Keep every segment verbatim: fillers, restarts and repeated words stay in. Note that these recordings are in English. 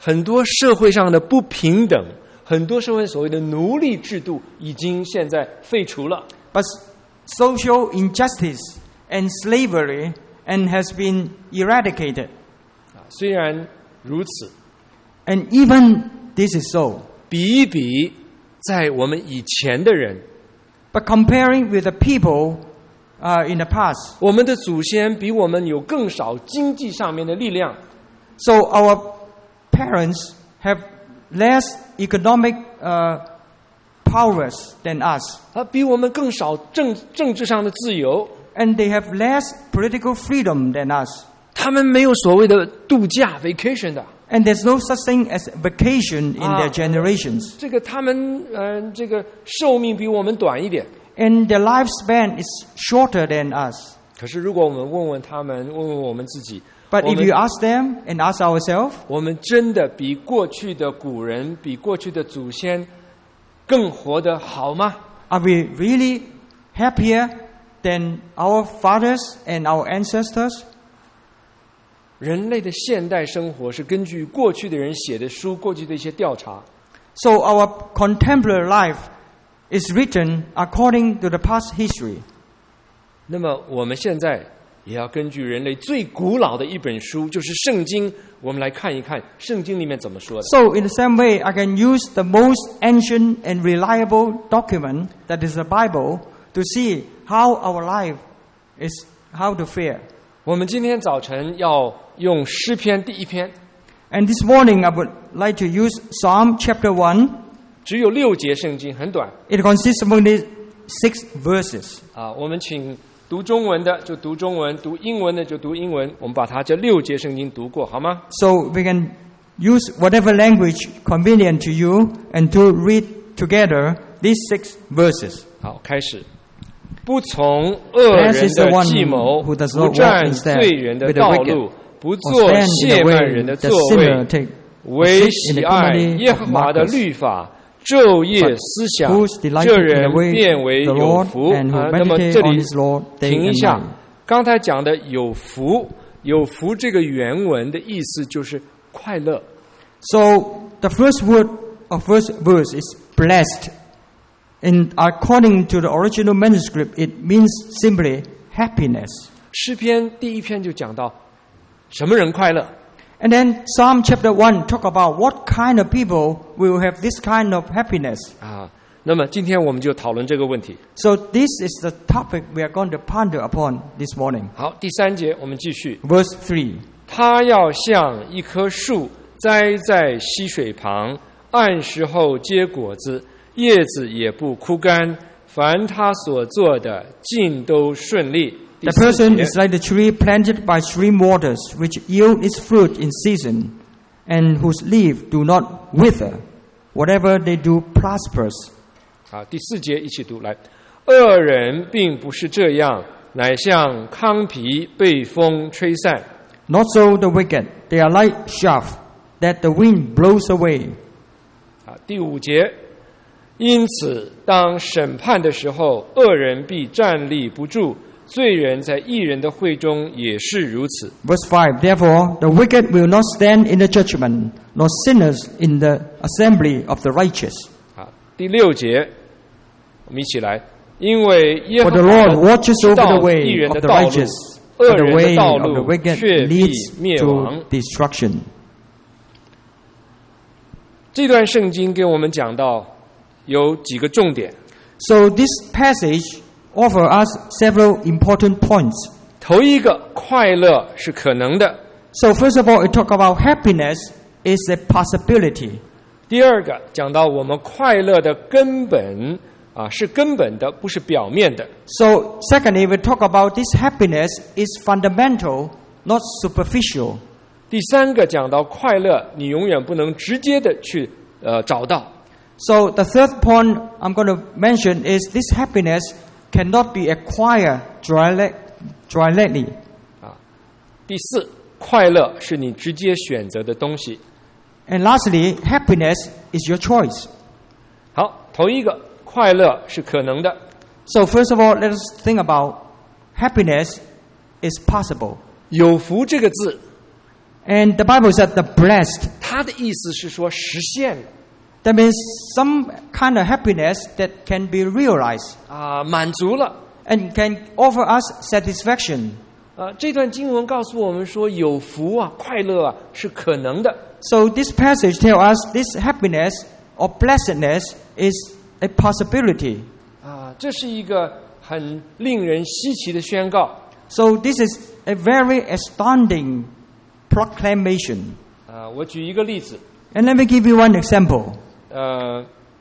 很多社会上的不平等，很多社会所谓的奴隶制度已经现在废除了。 But social injustice and slavery and has been eradicated. 虽然如此， And even this is so. 比一比，在我们以前的人， But comparing with the people uh, in the past, 我们的祖先比我们有更少经济上面的力量， so our parents have less economic uh, powers than us, 啊，比我们更少政政治上的自由。 and they have less political freedom than us. 他们没有所谓的度假 vacation 的， And there's no such thing as vacation in Ah. their generations. 这个他们嗯、呃，这个寿命比我们短一点。 And their lifespan is shorter than us. 可是如果我们问问他们，问问我们自己， But 我 if 们 you ask them and ask ourselves, 我们真的比过去的古人，比过去的祖先更活得好吗？ are we really happier than our fathers and our ancestors? 人类的现代生活是根据过去的人写的书，过去的一些调查。 So our contemporary life is written according to the past history. 那么我们现在也要根据人类最古老的一本书，就是圣经，我们来看一看圣经里面怎么说的。 So in the same way, I can use the most ancient and reliable document, that is the Bible, to see how our life is, how to fare. 我们今天早晨要用诗篇第一篇， And this morning I would like to use Psalm chapter one. 只有六节圣经，很短 It consists of only six verses. 啊。我们请读中文的就读中文，读英文的就读英文，我们把它这六节圣经读过，好吗？ So we can use whatever language convenient to you and to read together these six verses. 好，开始。不从恶人的计谋，不站罪人的道路，不做亵慢人的座位，唯喜爱耶和华的律法，昼夜思想，这人变为有福。啊，那么这里停一下，刚才讲的有福，有福这个原文的意思就是快乐。 So the first word of first verse is blessed. And according to the original manuscript, it means simply happiness. 诗篇第一篇就讲到什么人快乐。 And then Psalm chapter one talk about what kind of people will have this kind of happiness. 啊，那么今天我们就讨论这个问题。 So this is the topic we are going to ponder upon this morning. 好，第三节我们继续。 Verse three. 他要像一棵树栽在溪水旁，按时候结果子，叶子也不枯干，凡他所做的尽都顺利。 The person is like the tree planted by stream waters, which yield its fruit in season, and whose leaves do not wither. Whatever they do prospers. 好，第四节一起读来。恶人并不是这样，乃像糠皮被风吹散。 Not so the wicked. They are like chaff that the wind blows away. 好，第五节。因此，当审判的时候，恶人必站立不住。 罪人在义人的会中也是如此。 Verse five. Therefore, the wicked will not stand in the judgment, nor sinners in the assembly of the righteous. 好，第六节，我们一起来。因为耶和 For the 华 Lord watches 知 over 道 the 义 way 人 of 的 the 道路， righteous, 恶 but the 人的 way 道 of the 路 wicked 却必 leads 灭亡 to。destruction. 这段圣经给我们讲到有几个重点。 So this passage offers us several important points. 头一个，快乐是可能的。 So first of all, it talk about happiness is a possibility. 第二个，讲到我们快乐的根本啊，是根本的，不是表面的。 So secondly, we talk about this happiness is fundamental, not superficial. 第三个讲到快乐，你永远不能直接的去呃找到。 So the third point I'm going to mention is this happiness cannot be acquired directly. directly. 啊，第四，快乐是你直接选择的东西。 And lastly, happiness is your choice. 好，头一个，快乐是可能的。 So first of all, let us think about happiness is possible. 有福这个字 And the Bible said the blessed. 它的意思是说实现了。 That means some kind of happiness that can be realized. 啊，满足了。 And can offer us satisfaction. 啊，这段经文告诉我们说，有福啊，快乐啊，是可能的。 So this passage tells us this happiness or blessedness is a possibility. 啊，这是一个很令人稀奇的宣告。 So this is a very astounding proclamation. 啊，我举一个例子。 And let me give you one example. 呃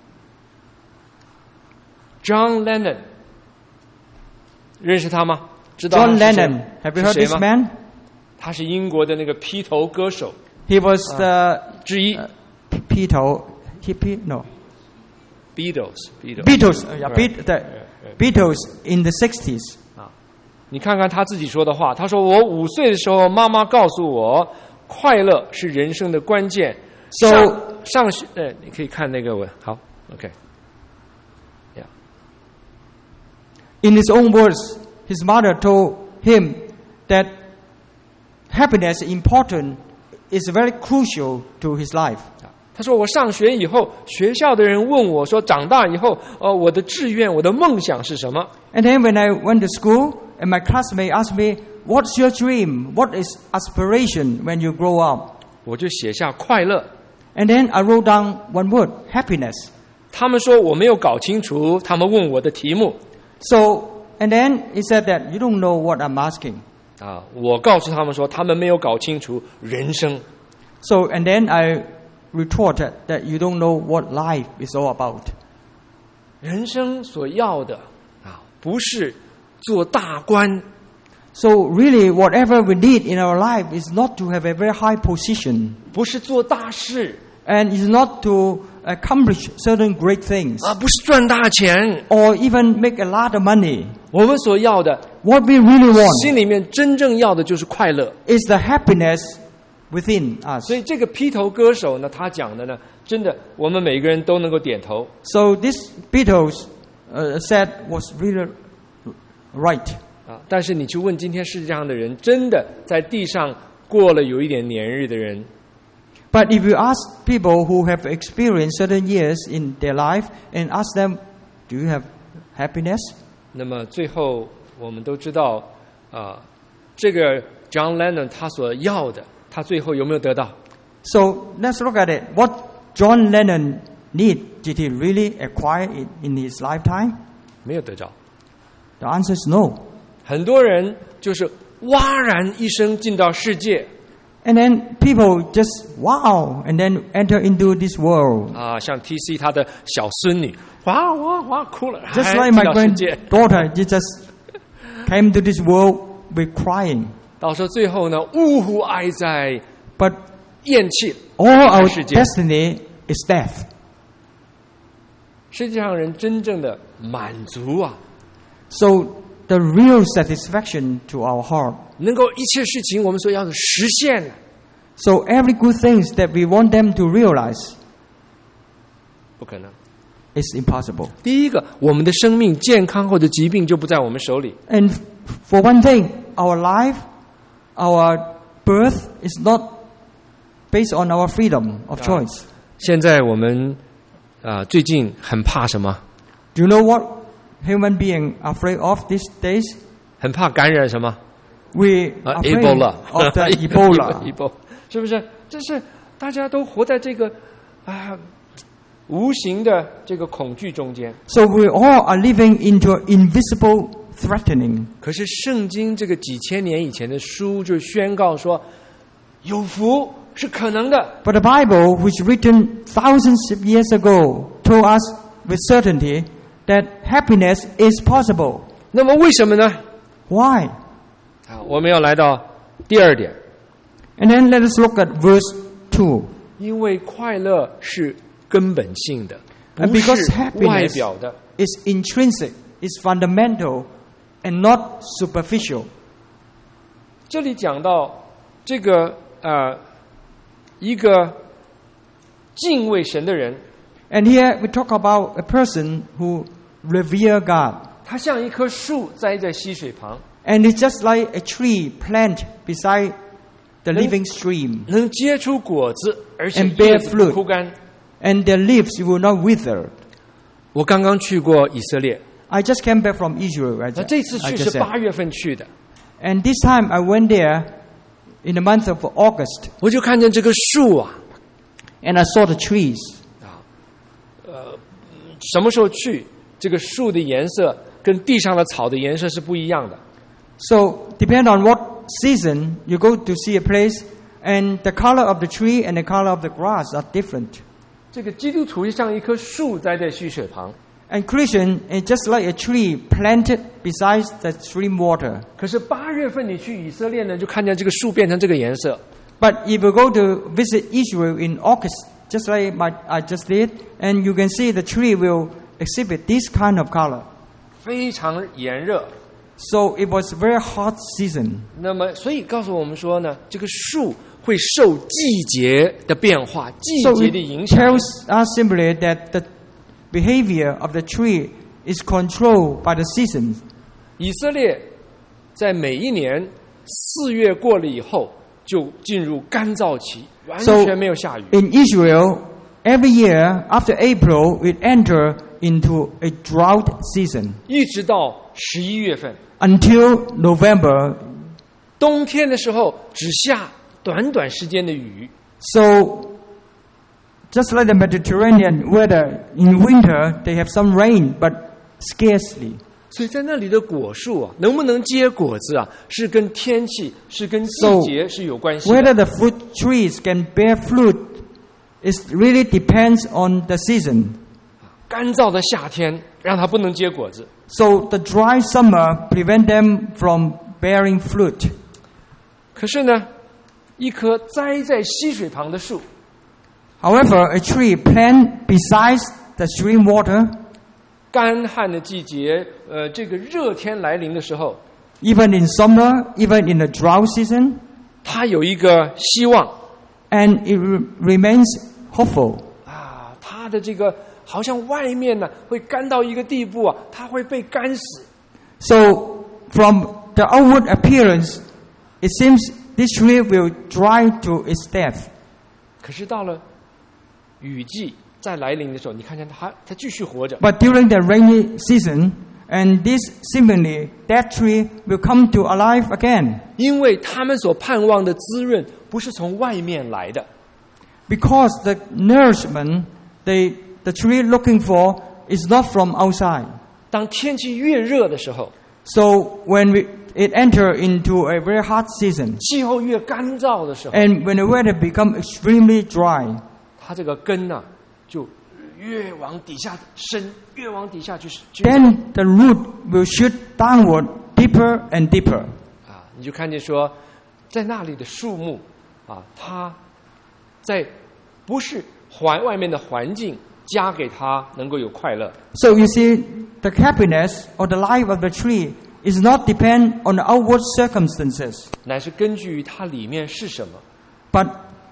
，John Lennon， 认识他吗？知道 John Lennon, have you heard this man? 他是英国的那个披头歌手。 He was the 之一。 披头 hippie no. Beatles, Beatles, Beatles, yeah, Beat, the Beatles in the sixties. 啊，你看看他自己说的话，他说：“我五岁的时候，妈妈告诉我，快乐是人生的关键。” So 上上学，呃，你可以看那个文，好 ，OK， yeah. In his own words, his mother told him that happiness is important, is very crucial to his life. 他说：“我上学以后，学校的人问我说，长大以后，呃，我的志愿，我的梦想是什么？” And then when I went to school, and my classmate asked me, "What's your dream? What is aspiration when you grow up?" 我就写下快乐。 And then I wrote down one word, happiness. 他们说我没有搞清楚，他们问我的题目。 So, and then he said that you don't know what I'm asking. 啊，我告诉他们说，他们没有搞清楚人生。 So, and then I retorted that you don't know what life is all about. 人生所要的啊，不是做大官。 So really, whatever we need in our life is not to have a very high position. 不是做大事。 And is not to accomplish certain great things. 啊，不是赚大钱。 Or even make a lot of money. 我们所要的 What we really want 心里面真正要的就是快乐。 is the happiness within us. 所以这个披头歌手呢，他讲的呢，真的我们每个人都能够点头。 So this Beatles uh, said was really right. 啊，但是你去问今天世界上的人，真的在地上过了有一点年日的人。 But if you ask people who have experienced certain years in their life and ask them, do you have happiness? 那么最后我们都知道，啊，这个 John Lennon 他所要的，他最后有没有得到？ So let's look at it. What John Lennon need did he really acquire it in his lifetime? 没有得着。 The answer is no. 很多人就是哇然一声进到世界。 And then people just wow, and then enter into this world. 啊，像 T C 他的小孙女，哇哇哇哭了， Just like my granddaughter, she just came to this world with crying. 到时候最后呢，呜呼哀哉， But 厌弃 all our destiny is death. 世界上人真正的满足啊。 So the real satisfaction to our heart. 能够一切事情我们所要的实现。 So every good things that we want them to realize. 不可能。 It's impossible. 第一个，我们的生命健康或者疾病就不在我们手里。 And for one thing, our life, our birth is not based on our freedom of choice. 现在我们啊、呃，最近很怕什么 ？Do you know what human beings are afraid of these days? 很怕感染什么 We are afraid Ebola. of the Ebola. Ebola. 是不是？这是大家都活在这个啊无形的这个恐惧中间。 So we all are living into invisible threatening. 可是圣经这个几千年以前的书就宣告说，有福是可能的。 But the Bible, which written thousands of years ago, told us with certainty that happiness is possible. 那么为什么呢 ？Why? 啊，我们要来到第二点。 And then let us look at verse two. 因为快乐是根本性的，不 because 是 happiness 外表的。 is intrinsic, is fundamental, and not superficial. 这里讲到这个呃，一个敬畏神的人。 And here we talk about a person who revere God. 他像一棵树栽在溪水旁。 And it's just like a tree planted beside the living stream, 能结出果子，而且 and bear 叶子不枯 fruit, 干。 and their leaves will not wither. 我刚刚去过以色列， I just came back from Israel. I 那 just, 这次 I 去 just 是 said. 八月份去的， And this time I went there in the month of August, 我就看见这个树啊， and I saw the trees. 什么时候去，这个树的颜色跟地上的草的颜色是不一样的。 So depend on what season you go to see a place, and the color of the tree and the color of the grass are different. 这个基督徒就像一棵树栽在溪水旁， And Christian is just like a tree planted beside the stream water. 可是八月份你去以色列呢，就看见这个树变成这个颜色。 But if you go to visit Israel in August, just like my, I just did, and you can see the tree will exhibit this kind of color. 非常炎热。 So it was a very hot season. 那么，所以告诉我们说呢，这个树会受季节的变化、季 So 节 it 的影响。 tells us simply that the behavior of the tree is controlled by the seasons. 以色列在每一年四月过了以后，就进入干燥期，完 So 全没有下雨。 in Israel, every year after April, it enter into a drought season 一直到十一月份， until November. 冬天的时候只下短短时间的雨。 So just like the Mediterranean weather, in winter they have some rain, but scarcely. 所以在那里的果树啊，能不能结果子啊，是跟天气、是跟季 So 节是有关系的。 whether the fruit trees can bear fruit, it really depends on the season. 干燥的夏天让它不能结果子， So the dry summer prevent them from bearing fruit. 可是呢，一棵栽在溪水旁的树， However, a tree planted beside the stream water, 干旱的季节，呃，这个热天来临的时候， even in summer, even in the drought season, 它有一个希望 and it re- remains hopeful. 啊，它的这个好像外面呢会干到一个地步啊，它会被干死。 So from the outward appearance, it seems this tree will dry to its death. 可是到了雨季再来临的时候，你看见它，它继续活着。 But during the rainy season, and this seemingly that tree will come to alive again, 因为他们所盼望的滋润不是从外面来的， because the nourishment they, the tree looking for is not from outside. 当天气越热的时候， So when we, it enter into a very hot season, 气候越干燥的时候， and when the weather become extremely dry, 它这个根呢、就越往底下深，越往底下去去 then the root will shoot downward deeper and deeper. 啊，你就看见说，在那里的树木啊，它在不是环外面的环境加给它能够有快乐， So you see, the happiness or the life of the tree is not depend on the outward circumstances, 乃是根据于它里面是什么。 but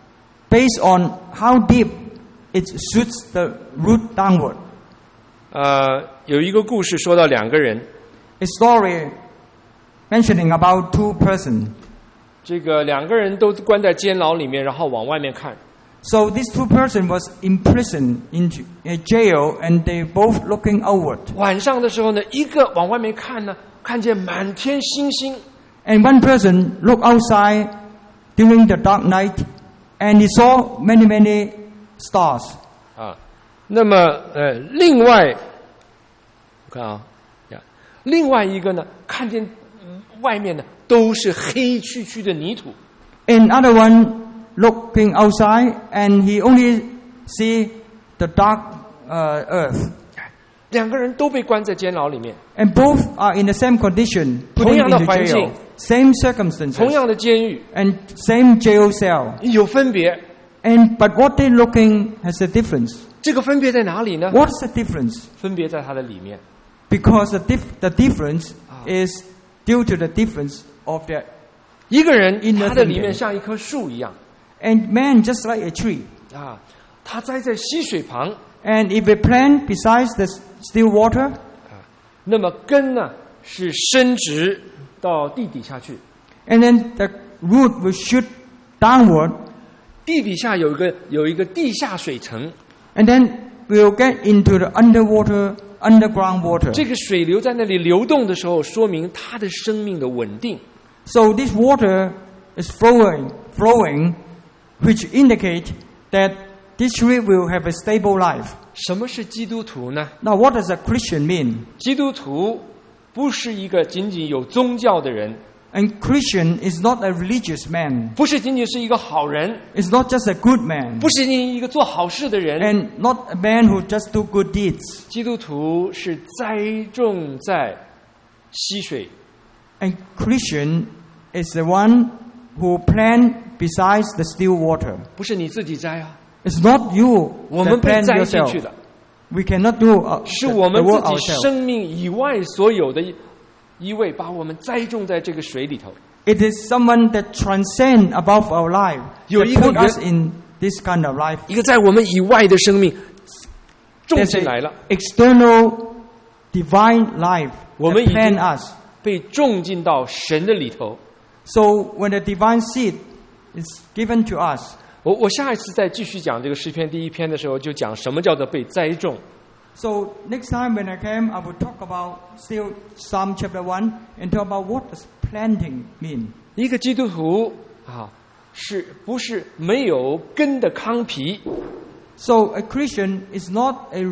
based on how deep it shoots the root downward. 呃，有一个故事说到两个人， A story mentioning about two persons. 这个两个人都关在监牢里面，然后往外面看。 So these two persons was imprisoned in a jail, and they both looking outward. 晚上的时候呢，一个往外面看呢，看见满天星星， And one person looked outside during the dark night, and he saw many, many stars. 啊，那么呃，另外，我看啊，呀，另外一个呢，看见、嗯外面呢都是黑黢黢的泥土， Another one looking outside, and he only see the dark uh, earth. 两个人都被关在监牢里面， And both are in the same condition, put 同样的 into 环境， jail, same circumstances, 同样的监狱， and same jail cell. 有分别。 And but what they looking has a difference. 这个分别在哪里呢？ What's the difference? 分别在它的里面。 Because the dif- the difference is due to the difference of their 一个人 In the 他的里面 thinking. 像一棵树一样 and man just like a tree. 啊，他栽在溪水旁， And if a plant besides the still water, 那么根呢是伸直到地底下去， and then the root will shoot downward. 地底下有一个有一个地下水层。 And then we'll get into the underwater, underground water. 这个水流在那里流动的时候，说明它的生命的稳定。 So this water is flowing, flowing, which indicate that this tree will have a stable life. 什么是基督徒呢？ Now, what does a Christian mean? 基督徒不是一个仅仅有宗教的人。 And Christian is not a religious man. 不是仅仅是一个好人。 It's not just a good man. 不是仅仅一个做好事的人。 And not a man who just do good deeds. 基督徒是栽种在溪水。 And Christian is the one who plant besides the still water. 不是你自己栽啊。 It's not you 我们 that 被 plant 栽进 yourself. 去的。 We cannot do uh, 是 the, 我们 the 自 work 己 ourselves. 生命以外所有的一位把我们栽种在这个水里头。 It is someone that transcends above our life. 有 That 一个 put us in this kind of life. 一个在我们以外的生命种进来了。 External divine life 我们 that 已 plant 经 us. 被种进到神的里头。 So when the divine seed is given to us. 我我下一次再继续讲这个诗篇第一篇的时候，就讲什么叫做被栽种。 So next time when I came, I will talk about still Psalm chapter one and talk about what does planting mean. 一个基督徒啊，是不是没有根的糠皮？ So a Christian is not a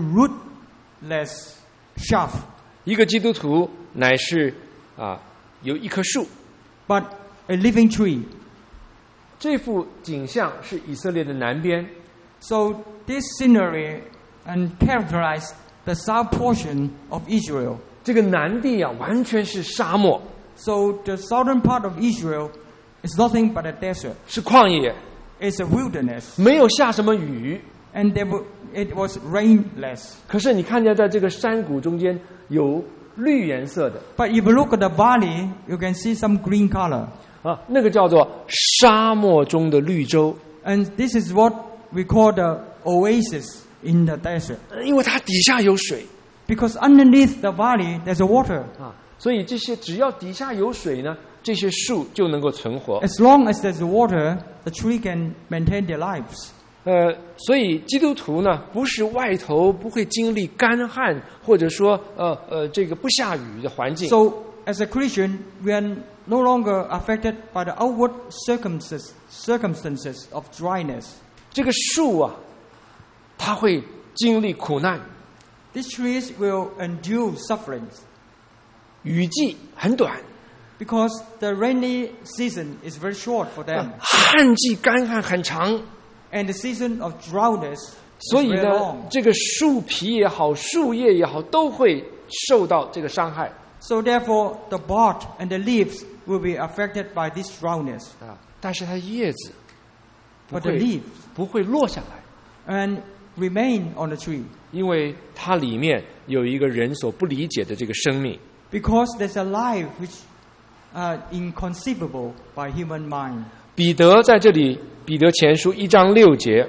rootless shaft. 一个基督徒乃是啊有一棵树。 But a living tree. 这幅景象是以色列的南边。 So this scenery and characterize the south portion of Israel. 这个南地啊，完全是沙漠。 So the southern part of Israel is nothing but a desert. 是旷野。 It's a wilderness. 没有下什么雨。 And there were, it was rainless. 可是你看见在这个山谷中间有绿颜色的。 But if you look at the valley, you can see some green color. 啊，那个叫做沙漠中的绿洲。 And this is what we call the oasis in the desert. 因为它底下有水。 Because underneath the valley, there's a water. 啊，所以这些只要底下有水呢，这些树就能够存活。 As long as there's water, the tree can maintain their lives. 呃，所以基督徒呢，不是外头不会经历干旱，或者说呃呃这个不下雨的环境。 So as a Christian, we are no longer affected by the outward circumstances circumstances of dryness. 这个树啊，它会经历苦难。 These trees will endure sufferings. 雨季很短。 Because the rainy season is very short for them. 旱季干旱很长。 And the season of dryness is 所以 very 呢， long. 这个树皮也好，树叶也好，都会受到这个伤害。 So therefore, the bark and the leaves will be affected by this dryness. 啊，但是它叶子不 But the 会 leaves 不会落下来， and remain on the tree. 因为它里面有一个人所不理解的这个生命。 Because there's a life which are inconceivable by human mind. 彼得在这里，彼得前书一章六节，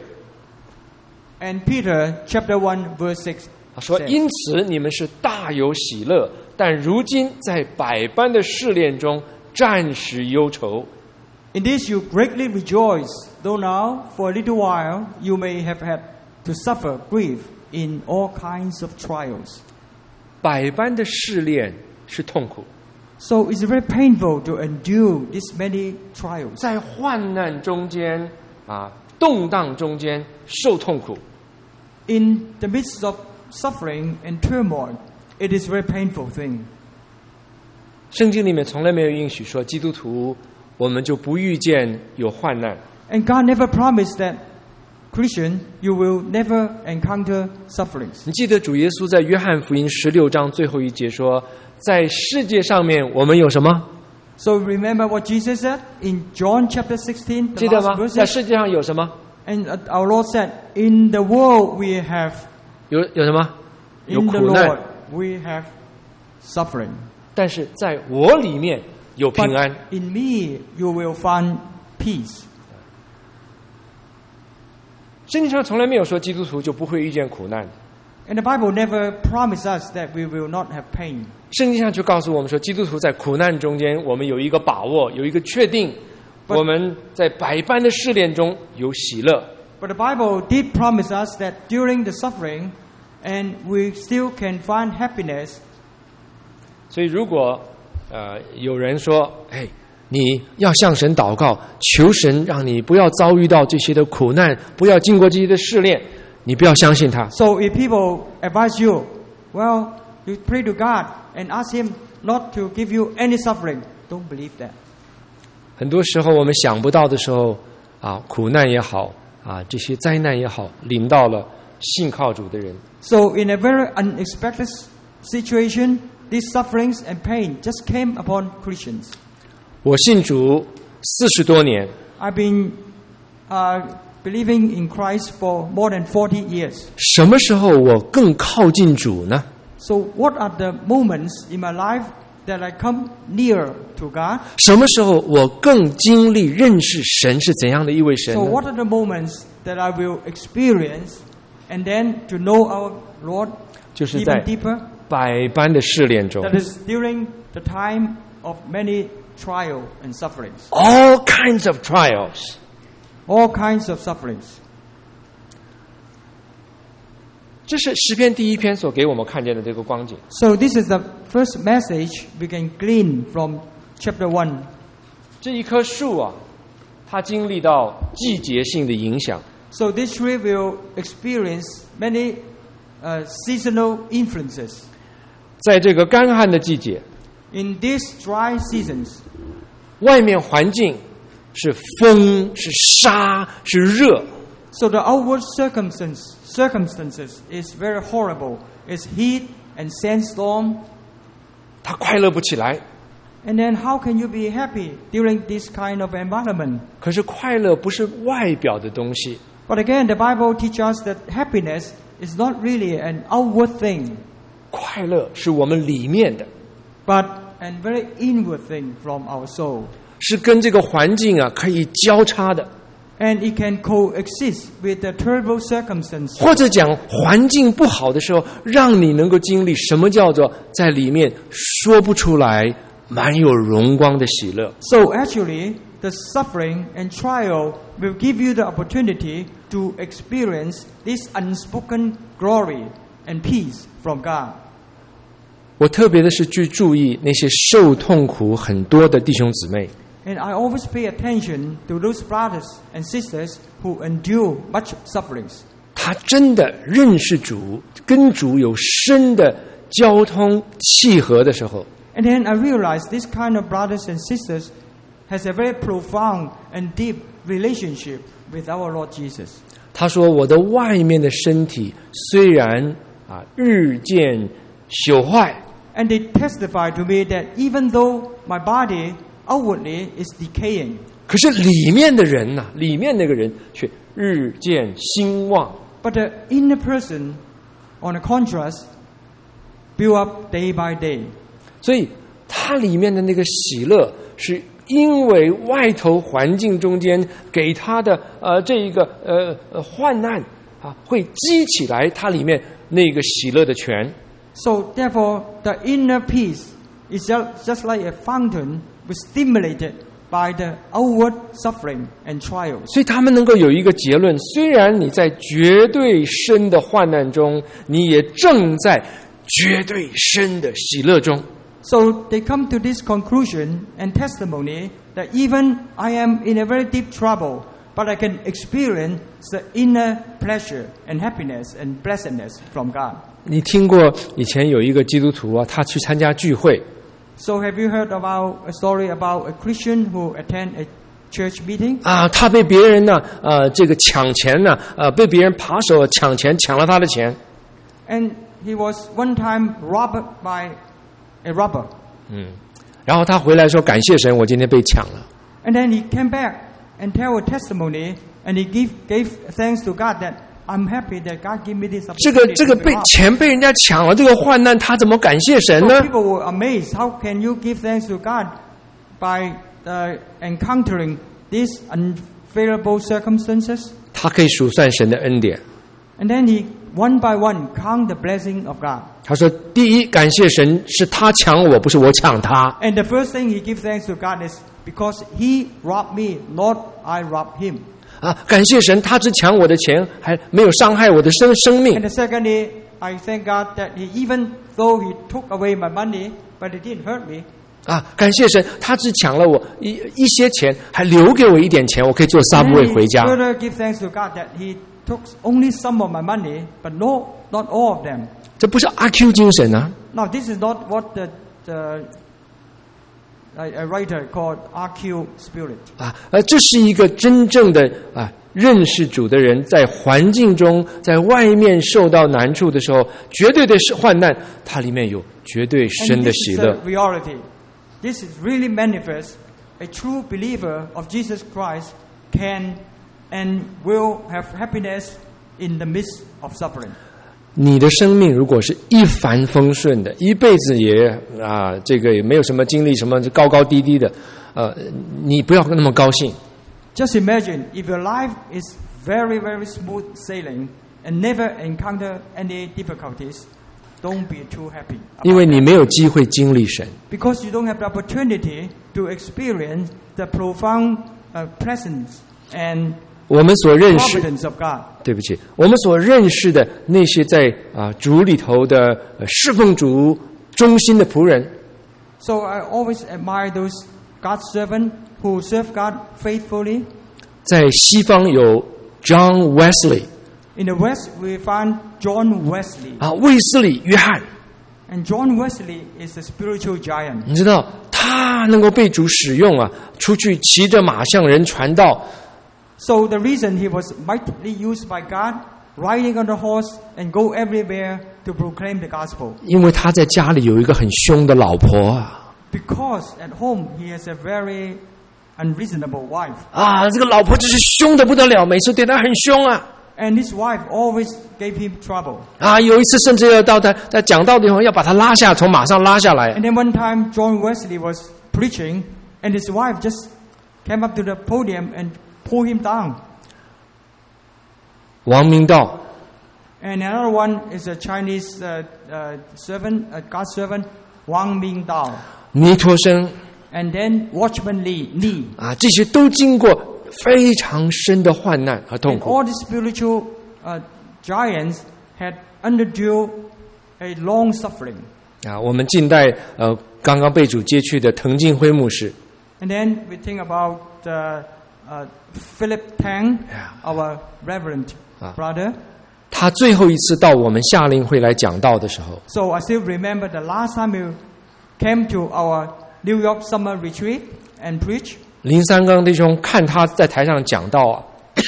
And Peter chapter one verse six 他说：“ says, 因此你们是大有喜乐，但如今在百般的试炼中，暂时忧愁。 In this you greatly rejoice, though now for a little while you may have had to suffer grief in all kinds of trials. ” 百般的试炼是痛苦， So it's very painful to endure these many trials. 在患难中间啊，动荡中间受痛苦。 In the midst of suffering and turmoil, it is a very painful thing. 圣经里面从来没有允许说基督徒我们就不遇见有患难。 And God never promised that Christian, you will never encounter sufferings. 你记得主耶稣在约翰福音十六章最后一节说，在世界上面我们有什么？ So remember what Jesus said in John chapter sixteen, 记 the 得 last 吗？在 verse. 世界上有什么？ And our Lord said, "In the world we have, 有有什么？有 in the 苦难 Lord。we have suffering. 但是在我里面有平 But 安。 in me you will find peace." 圣经上从来没有说基督徒就不会遇见苦难。 And the Bible never promised us that we will not have pain. 圣经上就告诉我们说，基督徒在苦难中间，我们有一个把握，有一个确定， 我们在百般的试炼中有喜乐。 But the Bible did promise us that during the suffering, and we still can find happiness. 所以如果呃有人说，哎，你要向神祷告，求神让你不要遭遇到这些的苦难，不要经过这些的试炼，你不要相信他。 So if people advise you, well, you pray to God and ask Him not to give you any suffering. Don't believe that. 很多时候我们想不到的时候啊，苦难也好啊，这些灾难也好，临到了信靠主的人。 So in a very unexpected situation, these sufferings and pain just came upon Christians. 我信主四十多年。 I've been uh, believing in Christ for more than forty years. 什么时候我更靠近主呢？ So what are the moments in my life that I come near to God? 什么时候我更经历认识神是怎样的一位神呢？ So what are the moments that I will experience and then to know our Lord 就是在 even deeper? 百般的试炼中。 That is during the time of many trials and sufferings. All kinds of trials. All kinds of sufferings. 这是诗篇第一篇所给我们看见的这个光景。 So this is the first message we can glean from chapter one. 这一棵树啊，它经历到季节性的影响。 So this tree will experience many uh, seasonal influences. 在这个干旱的季节， In these dry seasons, 外面环境是风、是沙、是热。 so the outward circumstance, circumstances is very horrible. It's heat and sandstorm. 他快乐不起来。 And then how can you be happy during this kind of environment? 可是快乐不是外表的东西。 But again, the Bible teaches us that happiness is not really an outward thing, 快乐是我们里面的， but a very inward thing from our soul. 是跟这个环境啊可以交叉的。 And it can coexist with the terrible circumstances. 或者讲环境不好的时候，让你能够经历什么叫做在里面说不出来满有荣光的喜乐。 So actually, the suffering and trial will give you the opportunity to experience this unspoken glory and peace from God. 我特别的是去注意那些受痛苦很多的弟兄姊妹。 And I always pay attention to those brothers and sisters who endure much sufferings. 他真的认识主，跟主有深的交通契合的时候， And then I realized this kind of brothers and sisters has a very profound and deep relationship with our Lord Jesus. 他说：“我的外面的身体虽然啊日渐朽坏， And they testify to me that even though my body outwardly is decaying, 可是里面的人呐、啊，里面那个人却日渐兴旺。 but the inner person, on the contrast, build up day by day. 所以他里面的那个喜乐，是因为外头环境中间给他的呃这一个呃呃患难啊，会激起来他里面那个喜乐的泉。 So therefore, the inner peace is just, just like a fountain, was stimulated by the outward suffering and trials. 所以他们能够有一个结论：虽然你在绝对深的患难中，你也正在绝对深的喜乐中。 So they come to this conclusion and testimony that even I am in a very deep trouble, but I can experience the inner pleasure and happiness and blessedness from God. 你听过以前有一个基督徒啊，他去参加聚会。 So have you heard about a story about a Christian who attend a church meeting? 啊，他被别人呢，呃，这个抢钱呢，呃，被别人扒手抢钱，抢了他的钱。 And he was one time robbed by a robber. 嗯，然后他回来说：“感谢神，我今天被抢了。” And then he came back and tell a testimony, and he give, gave thanks to God that I'm happy that God gave me this 这个 opportunity. 这个被钱被人家抢了，这个患难，他怎么感谢神 So 呢？ people were amazed. How can you give thanks to God by uh, encountering these unfavorable circumstances? 他可以数算神的恩典。 And then he one by one count the blessing of God. 他说：“第一，感谢神是他抢我，不是我抢他。 And the first thing he gives thanks to God is because he robbed me, not I robbed him. 啊，感谢神，他只抢我的钱，还没有伤害我的生生命。 And secondly, I thank God that he, even though he took away my money, but he didn't hurt me. 啊，感谢神，他只抢了我一一些钱，还留给我一点钱，我可以坐 subway 回家。 Further give thanks to God that he took only some of my money, but no, not all of them. 这不是阿 Q 精神啊！ Now this is not what the, the a, a writer called R Q spirit. 啊，呃，这是一个真正的啊认识主的人，在环境中，在外面受到难处的时候，绝对的是患难，它里面有绝对深的喜乐。 And this is the reality. This is really manifest. A true believer of Jesus Christ can and will have happiness in the midst of suffering. 你的生命如果是一帆风顺的，一辈子也啊，这个也没有什么经历什么高高低低的，呃，你不要那么高兴。 Just imagine if your life is very, very smooth sailing and never encounter any difficulties, don't be too happy. 因为你没有机会经历神。 Because you don't have the opportunity to experience the profound uh, presence and 我们所认识， providence of God. 对不起，我们所认识的那些在啊主里头的呃侍奉主忠心的仆人。 So I always admire those God's servants who serve God faithfully. 在西方有 John Wesley， In the West, we find John Wesley. 啊，卫斯理约翰， And John Wesley is a spiritual giant. 你知道他能够被主使用啊，出去骑着马向人传道。 So the reason he was mightily used by God, riding on the horse and go everywhere to proclaim the gospel. 因为他在家里有一个很凶的老婆啊， Because at home he has a very unreasonable wife. 啊，这个老婆就是凶的不得了，每次对他很凶啊。 And his wife always gave him trouble. 啊，有一次甚至要到他在讲道的地方要把他拉下，从马上拉下来。 And then one time John Wesley was preaching and his wife just came up to the podium and pulled him down. 王明道 And another one is a Chinese uh, uh, servant, a God servant, Wang Mingdao. 尼托生 And then Watchman Lee, Lee. 啊，这些都经过非常深的患难和痛 And 苦。 all the spiritual uh, giants had undergone a long suffering. 啊，我们近代呃刚刚被主接去的滕敬辉牧师 And then we think about uh, uh, Philip Tang, Yeah. our reverend Ah. brother. 他最后一次到我们夏令会来讲道的时候， So I still remember the last time you came to our New York summer retreat and preach. 林三刚弟兄看他在台上讲道啊，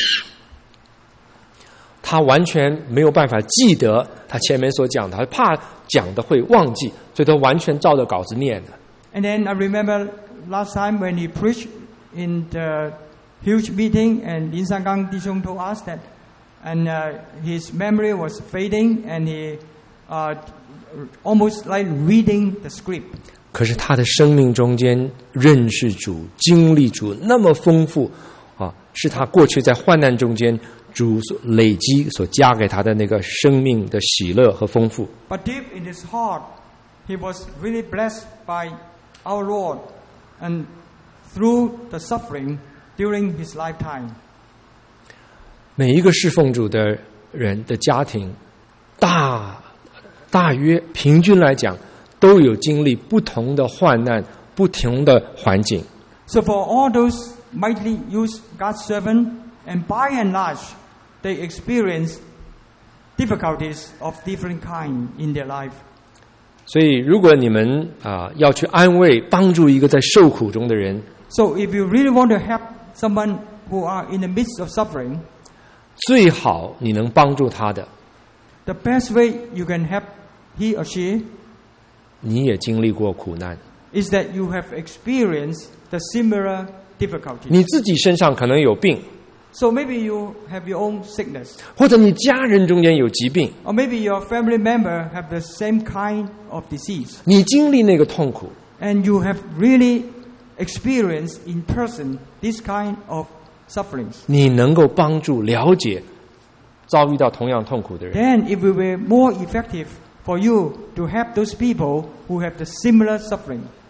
他完全没有办法记得他前面所讲的，他怕讲的会忘记，所以他完全照着稿子念的。 And then I remember last time when he preached in the huge meeting, and Lin Sangang Dishong told us that, and uh, his memory was fading, and he uh, almost like reading the script. 可是他的生命中间认识主、经历主那么丰富啊，是他过去在患难中间主所累积所加给他的那个生命的喜乐和丰富。 But deep in his heart, he was really blessed by our Lord, and through the suffering during his lifetime. 每一个侍奉主的人的家庭，大大约平均来讲，都有经历不同的患难、不同的环境。 So for all those mightily used God's servant, and by and large, they experience difficulties of different kind in their life. 所以，如果你们啊要去安慰、帮助一个在受苦中的人， So if you really want to help someone who are in the midst of suffering, 最好你能帮助他的， the best way you can help he or she 你也经历过苦难， is that you have experienced the similar difficulties. 你自己身上可能有病， So maybe you have your own sickness, 或者你家人中间有疾病， or maybe your family member have the same kind of disease, 你经历那个痛苦， and you have really experienced in person this kind of sufferings. 你能够帮助了解遭遇到同样痛苦的人。 Then it will be more effective for you to help those people who have the similar suffering.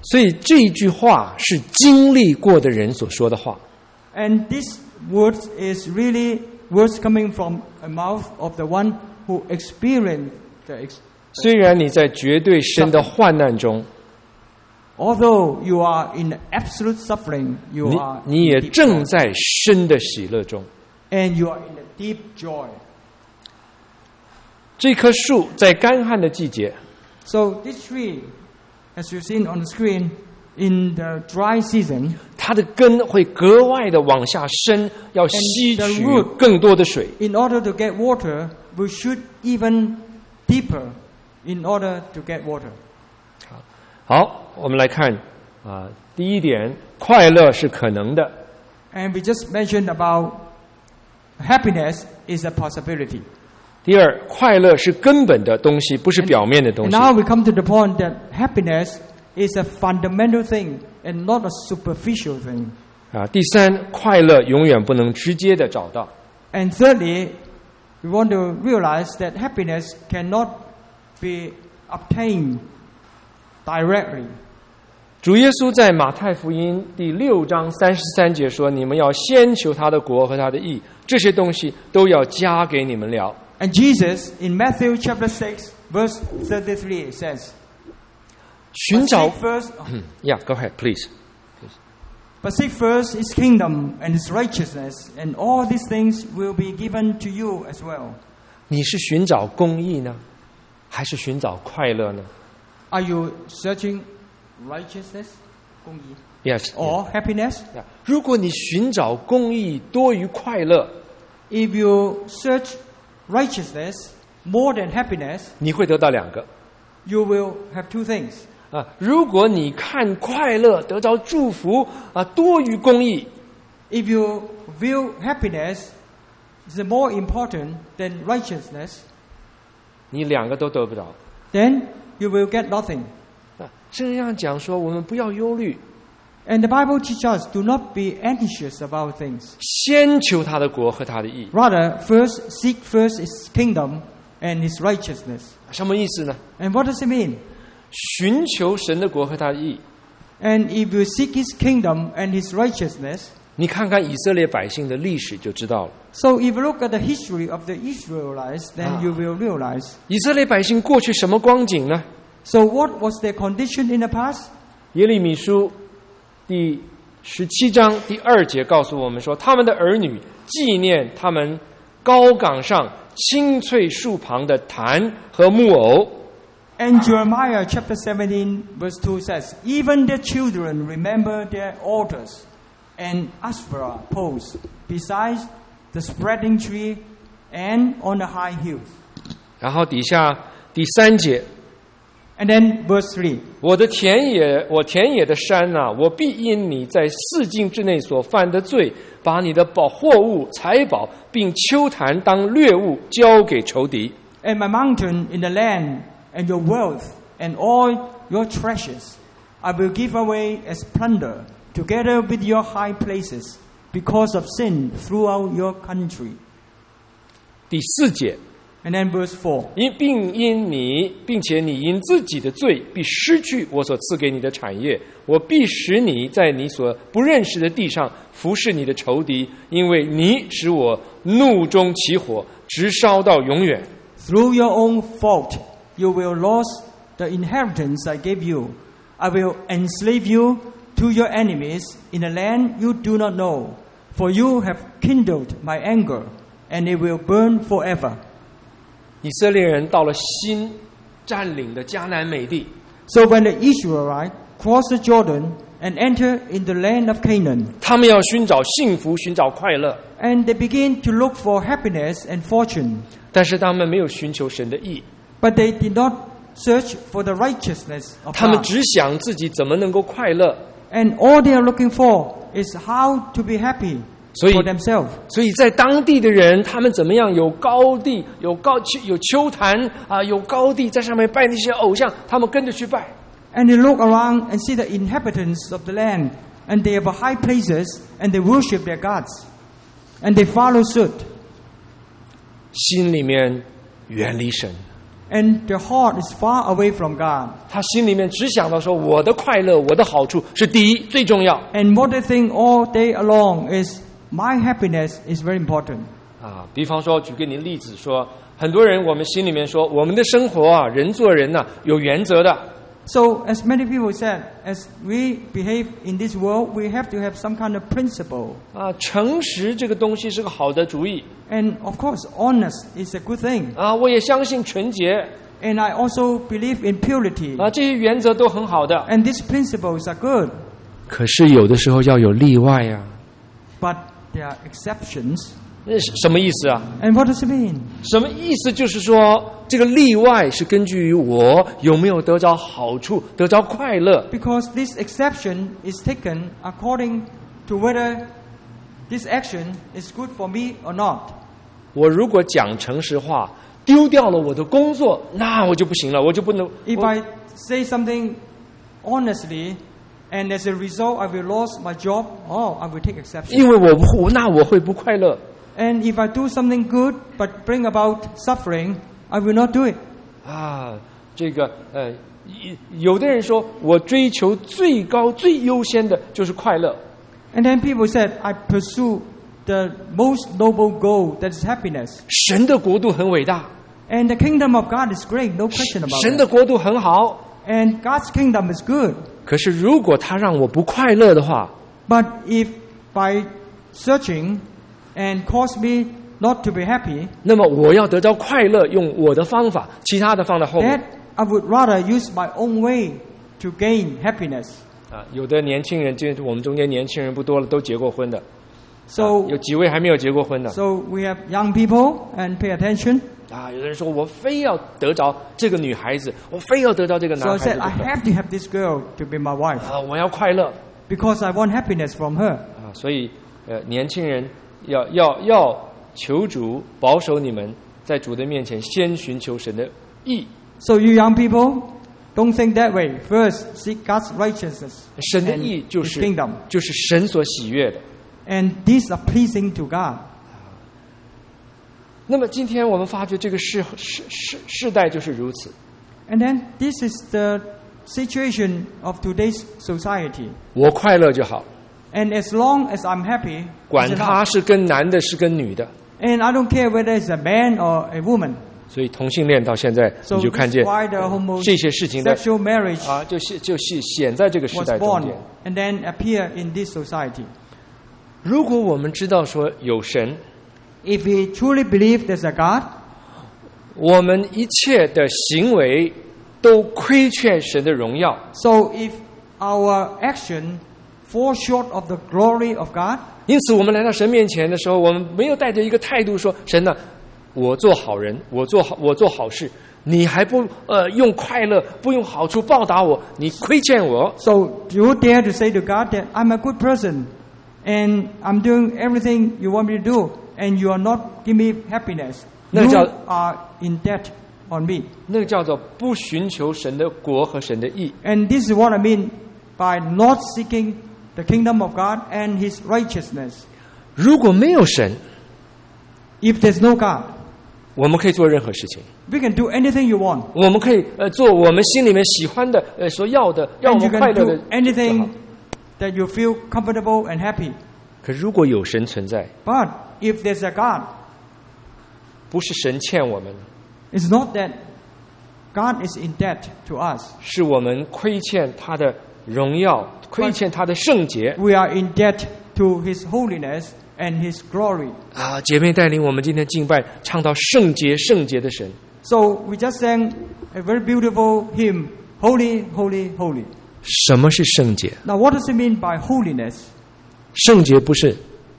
所以这一句话是经历过的人所说的话。 And this word is really words coming from a mouth of the one who experienced the ex- 虽然你在绝对深的患难中， although you are in absolute suffering, you 你 are 你 in 也 deep 正 joy. 在深的喜乐中。 And you are in a deep joy. 这棵树在干旱的季节， So this tree, as you've seen on the screen, in the dry season, 它的根会格外的往下深，要吸 And the 取 root- 更多的水。 in order to get water, we should even deeper in order to get water. 好，我们来看啊，第一点，快乐是可能的。 And we just mentioned about happiness is a possibility. 第二，快乐是根本的东西，不是表面的东 And 西。 now we come to the point that happiness is a fundamental thing and not a superficial thing. 啊，第三，快乐永远不能直接的找到。 And thirdly, we want to realize that happiness cannot be obtained directly. 主耶稣在马太福音第六章三十三节说：“你们要先求他的国和他的义，这些东西都要加给你们了。” And Jesus, in Matthew chapter six, verse thirty-three, says, 寻 But 找 seek first, 嗯 ，Yeah, go ahead, please. but seek first his kingdom and his righteousness, and all these things will be given to you as well. 你是寻找公义呢，还是寻找快乐呢 Are you searching righteousness, 公义, ？Yes. or happiness? Yeah. 如果你寻找公义多于快乐， If you search righteousness more than happiness, 你会得到两个 you will have two things. 啊。如果你看快乐得到祝福啊多于公义， If you view happiness is more important than righteousness, 你两个都得不着。 then you will get nothing. 啊，圣经上讲说，我们不要忧虑， And the Bible teaches us, do not be anxious about things. 先求他的国和他的义。 Rather, first seek first his kingdom and his righteousness. 什么意思呢？ And what does it mean? 寻求神的国和他的义。 And if you seek his kingdom and his righteousness, 你看看以色列百姓的历史就知道了。 so if you look at the history of the Israelites, then you will realize. 以色列百姓过去什么光景呢？ So what was their condition in the past? 耶利米书第十七章第二节告诉我们说，他们的儿女纪念他们高岗上青翠树旁的坛和木偶。 And Jeremiah chapter seventeen verse two says, even their children remember their altars and Asherah poles besides the spreading tree and on the high hills. 然后底下第三节， And then verse three. 我的田野，我田野的山呐、啊，我必因你在四境之内所犯的罪，把你的宝货物、财宝，并丘坛当掠物交给仇敌。 And my mountain in the land and your wealth and all your treasures I will give away as plunder together with your high places because of sin throughout your country. 第四节， And then verse four. 因并因你，并且你因自己的罪，必失去我所赐给你的产业。我必使你在你所不认识的地上服侍你的仇敌，因为你使我怒中起火，直烧到永远。 Through your own fault, you will lose the inheritance I gave you. I will enslave you to your enemies in a land you do not know, for you have kindled my anger, and it will burn forever. 以色列人到了新占领的迦南美地， So when the Israelites crossed the Jordan and entered in the land of Canaan, 他们要寻找幸福，寻找快乐， and they begin to look for happiness and fortune, 但是他们没有寻求神的义， but they did not search for the righteousness of 他们 God. 只想自己怎么能够快乐。 And all they are looking for is how to be happy 所以 for themselves. 所以在当地的人，他们怎么样？有高地，有高有丘坛啊，有高地，在上面拜那些偶像，他们跟着去拜。 And they look around and see the inhabitants of the land, and they have high places, and they worship their gods, and they follow suit. 心里面远离神， And the heart is far away from God. 他心里面只想到说我的快乐，我的好处是第一，最重要。 And what they think all day along is my happiness is very important. 啊，比方说，举给您例子说，很多人我们心里面说，我们的生活啊，人做人呢、啊、有原则的。 So, as many people said, as we behave in this world, we have to have some kind of principle. 啊，诚实这个东西是个好的主意。 And of course, honest is a good thing. 啊，我也相信纯洁。 And I also believe in purity. 啊，这些原则都很好的。 And these principles are good. 可是有的时候要有例外呀、 啊。But there are exceptions. 那什么意思啊 ？And what does it mean? 什么意思？就是说，这个例外是根据于我有没有得着好处，得着快乐。 Because this exception is taken according to whether this action is good for me or not. 我如果讲诚实话，丢掉了我的工作，那我就不行了，我就不能。 If I say something honestly, and as a result I will lose my job, oh, I will take exception. 因为我不，那我会不快乐。 And if I do something good but bring about suffering, I will not do it. 啊，这个呃，有的人说我追求最高最优先的就是快乐。 And then people said, I pursue the most noble goal, that is happiness. 神的国度很伟大。 And the kingdom of God is great, no question about it. 神的国度很好。 And God's kingdom is good. 可是如果他让我不快乐的话 ，But if by searching and cause me not to be happy, 那么我要得到快乐，用我的方法，其他的放在后面。 That I would rather use my own way to gain happiness. 啊，有的年轻人，就我们中间年轻人不多了，都结过婚的。 So、 啊、有几位还没有结过婚的。 So we have young people and pay attention. 啊，有的人说我非要得着这个女孩子，我非要得着这个男孩子。 So I said I have to have this girl to be my wife. 啊，我要快乐。 Because I want happiness from her. 啊，所以呃，年轻人要要要求主保守你们，在主的面前先寻求神的义。 So you young people, don't think that way. First, seek God's righteousness. 神的义就是 kingdom. 就是神所喜悦的。 And these are pleasing to God. 那么今天我们发觉这个世世世世代就是如此。 And then this is the situation of today's society. 我快乐就好。 And as long as I'm happy, 管他是跟男的是跟女的。 And I don't care whether it's a man or a woman. 所以同性恋到现在，你就看见这些事情的 sexual marriage 啊，就显就显显在这个时代中间。 And then appear in this society. 如果我们知道说有神 ，If we truly believe there's a God, 我们一切的行为都亏欠神的荣耀。 So if our action fall short of the glory of God, 因此我们来到神面前的时候，我们没有带着一个态度说：神呢，我做好人，我做好，我做好事，你还不呃用快乐，不用好处报答我，你亏欠我。 So you dare to say to God that I'm a good person, and I'm doing everything you want me to do, and you are not giving me happiness. You are in debt on me. 那个叫做不寻求神的国和神的义。 And this is what I mean by not seeking the kingdom of God and His righteousness. 如果没有神 ，If there's no God, 我们可以做任何事情。 We can do anything you want. 我们可以呃做我们心里面喜欢的，呃所要的，让我们快乐的。 Anything that you feel comfortable and happy. 可如果有神存在 ，But if there's a God, 不是神欠我们 ，It's not that God is in debt to us. 是我们亏欠他的荣耀，亏欠他的圣洁。 We are in debt to His holiness and His glory. 啊，姐妹带领我们今天敬拜，唱到圣洁圣洁的神。 So we just sang a very beautiful hymn, Holy, Holy, Holy. 什么是圣洁 Now, what does it mean by holiness? 圣洁不是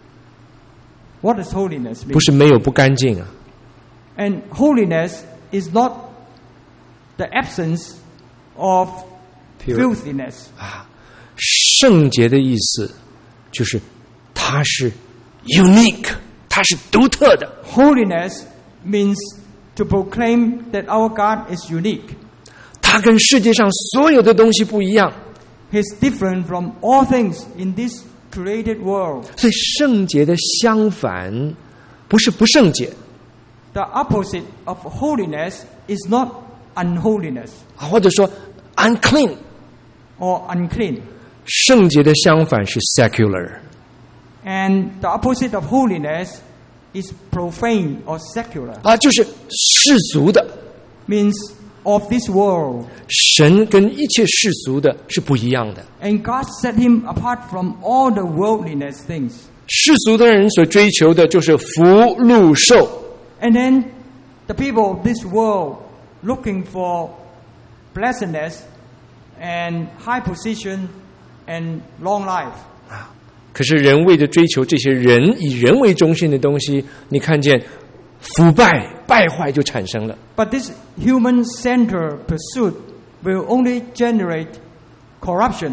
What does holiness mean? 不是没有不干净啊。 And holiness is not the absence of filthiness. 啊，圣洁的意思就是它是 unique， 它是独特的。 Holiness means to proclaim that our God is unique. 它跟世界上所有的东西不一样。 He's different from all things in this created world. 所以圣洁的相反不是不圣洁。 The opposite of holiness is not unholiness. 或者说 unclean or unclean. 圣洁的相反是 secular. And the opposite of holiness is profane or secular. 啊，就是世俗的。 Means of this world. 神跟一切世俗的是不一样的。 And God set him apart from all the worldliness things. 世俗的人所追求的就是福禄寿。 And then the people of this world looking for blessedness and high position and long life. 啊，可是人为着追求这些人以人为中心的东西，你看见腐败败坏就产生了。 But this human-centered pursuit will only generate corruption.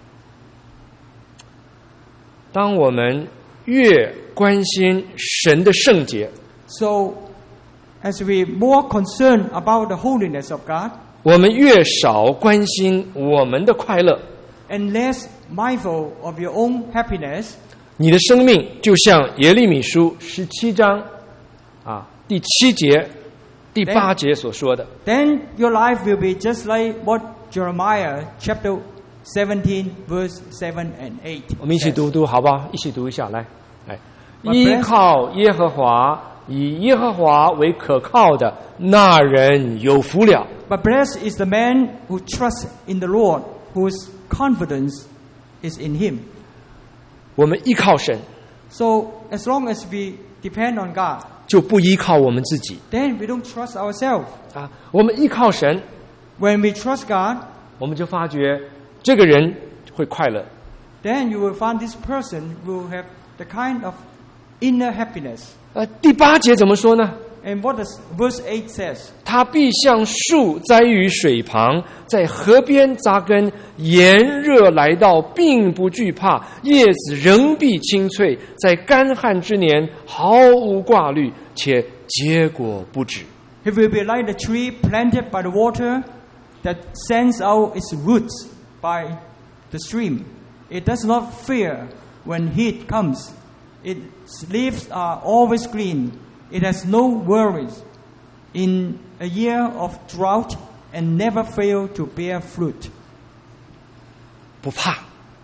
当我们越关心神的圣洁， So, as we more concerned about the holiness of God, 我们越少关心我们的快乐， and less mindful of your own happiness, 你的生命就像耶利米书十七章啊第七节、第八节所说的。 Then your life will be just like what Jeremiah chapter seventeen, verse seven and eight. 我们一起读读好不好？一起读一下，来，来，依靠耶和华，以耶和华为可靠的，那人有福了。 But blessed is the man who trusts in the Lord, whose confidence is in Him. 我们依靠神。 So as long as we depend on God, 就不依靠我们自己。 Then we don't trust ourselves. 啊，我们依靠神。 When we trust God, 我们就发觉这个人会快乐。 Then you will find this person will have the kind of inner happiness. 呃，第八节怎么说呢？ And what does verse eight says? 他必像树栽于水旁，在河边扎根，炎热来到，并不惧怕，叶子仍必青翠，在干旱之年毫无挂虑，且结果不止。 He will be like the tree planted by the water that sends out its roots by the stream. It does not fear when heat comes. Its leaves are always green. It has no worries in a year of drought and never fail to bear fruit. 不怕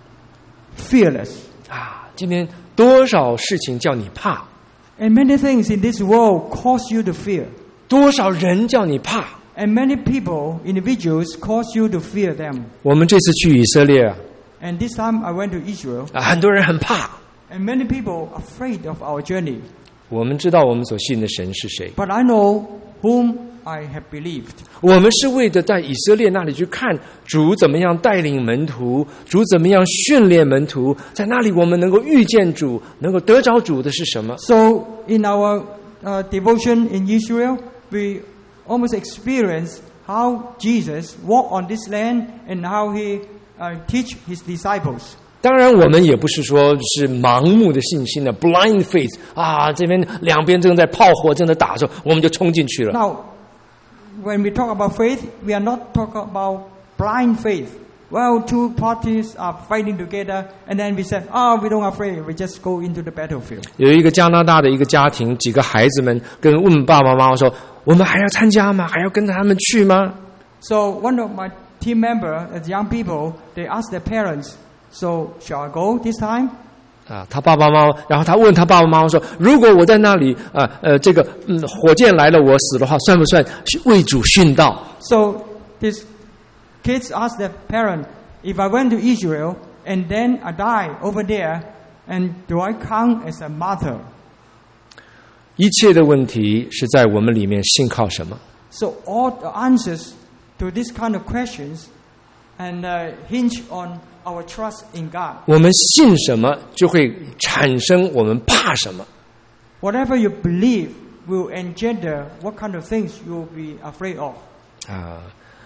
Fearless. 啊！今天多少事情叫你怕 And many things in this world cause you to fear. 多少人叫你怕 And many people, individuals, cause you to fear them. 我们这次去以色列啊， And this time I went to Israel. 啊很多人很怕。 And many people are afraid of our journey. 我们知道我们所信的神是谁。 But I know whom I have believed. 我们是为着在以色列那里去看主怎么样带领门徒，主怎么样训练门徒，在那里我们能够遇见主，能够得着主的是什么？ So in our uh, devotion in Israel, we almost experience how Jesus walked on this land and how he uh, teach his disciples. 当然，我们也不是说是盲目的信心的 blind faith 啊，这边两边正在炮火正在打的时候，我们就冲进去了。 Now, when we talk about faith, we are not talking about blind faith. Well, two parties are fighting together, and then we said, "Oh, we don't afraid. We just go into the battlefield." 有一个加拿大的一个家庭，几个孩子们跟问爸爸妈妈说：“我们还要参加吗？还要跟他们去吗？” So one of my team members, as young people, they asked their parents, "So shall I go this time?" 啊，他爸爸妈妈，然后他问他爸爸妈妈说：“如果我在那里，啊呃，这个嗯，火箭来了，我死的话，算不算为主殉道？” So these kids asked their parent, "If I went to Israel and then I die over there, and do I count as a martyr?" 一切的问题是在我们里面信靠什么。 So all the answers to this kind of questions and uh, hinge on our trust in God. 我们信什么，就会产生我们怕什么。 Whatever you believe will engender what kind of things you will be afraid of. 啊，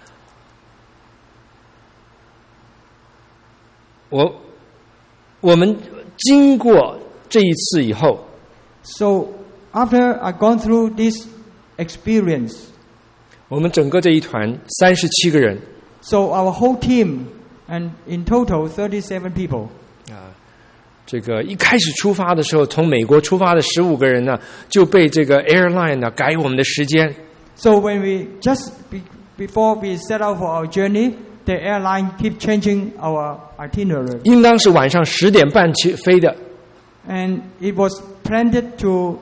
我我们经过这一次以后， So after I've gone through this experience, 我们整个这一团三十七个人 so our whole team, and in total thirty-seven people, 啊， 这个一开始出发的时候，从美国出发的十五个人呢，就被这个 airline 呢改我们的时间。 So when we just be, before we set out for our journey, the airline keep changing our itinerary. 应当是晚上十点半起飞的。 And it was planned to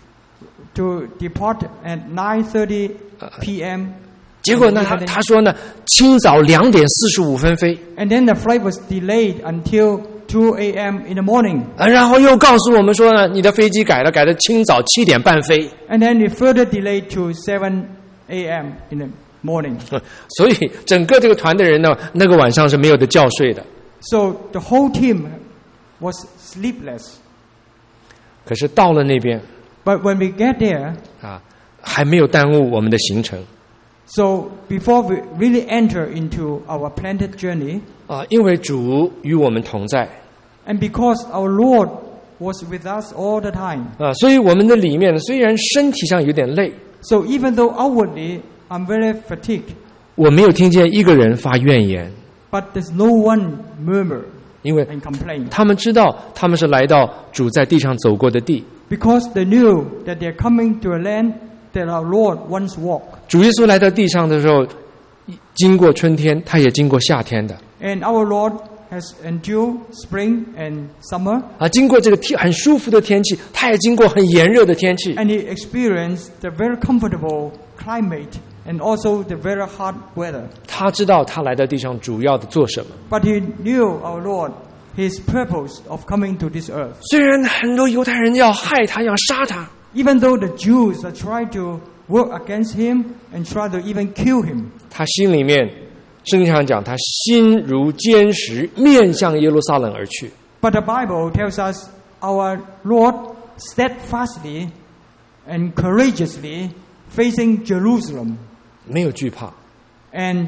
to depart at nine thirty p m. 结果呢，他他说呢，清早两点四十五分飞。 And then the flight was delayed until two a m in the morning. 啊，然后又告诉我们说呢，你的飞机改了，改到清早七点半飞。 And then it further delayed to seven a m in the morning. 所以整个这个团的人呢，那个晚上是没有的觉睡的。 So the whole team was sleepless. 可是到了那边， But when we get there, 啊，还没有耽误我们的行程。 So before we really enter into our planned journey, 啊，因为主与我们同在。 And because our Lord was with us all the time. 啊，所以我们的里面虽然身体上有点累。 So even though outwardly I'm very fatigued. 我没有听见一个人发怨言。 But there's no one murmur. 因为 and complain. 他们知道他们是来到主在地上走过的地。 Because they knew that they're coming to a land that our Lord once walked. 主耶稣来到地上的时候，经过春天，他也经过夏天的。 And our Lord has endured spring and summer. 啊，经过这个天很舒服的天气，他也经过很炎热的天气。 And he experienced the very comfortable climate and also the very hot weather. 他知道他来到地上主要的做什么。 But he knew our Lord, his purpose of coming to this earth. 虽然很多犹太人要害他，要杀他。 Even though the Jews are trying to work against him and try to even kill him. 他心里面，圣经上讲，他心如坚石，面向耶路撒冷而去。 But the Bible tells us our Lord steadfastly and courageously facing Jerusalem. 没有惧怕。 And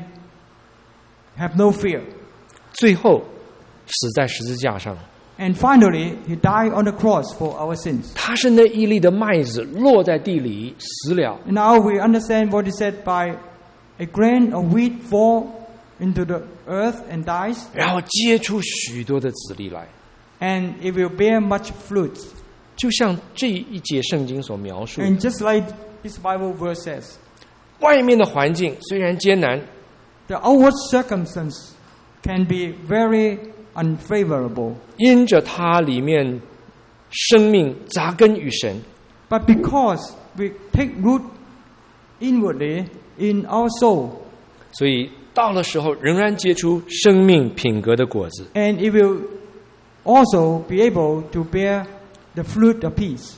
have no fear. 最后死在十字架上。 And finally, he died on the cross for our sins. 他是那一粒的麦子落在地里死了。 Now we understand what is said by a grain of wheat fall into the earth and dies. 然后结出许多的子粒来。 And it will bear much fruit. 就像这一节圣经所描述的。 And just like this Bible verse says. 外面的环境虽然艰难。 The outward circumstance can be very unfavorable. 因着它里面生命扎根于神。 But because we take root inwardly in our soul. 所以到了时候仍然结出生命品格的果子。 And it will also be able to bear the fruit of peace.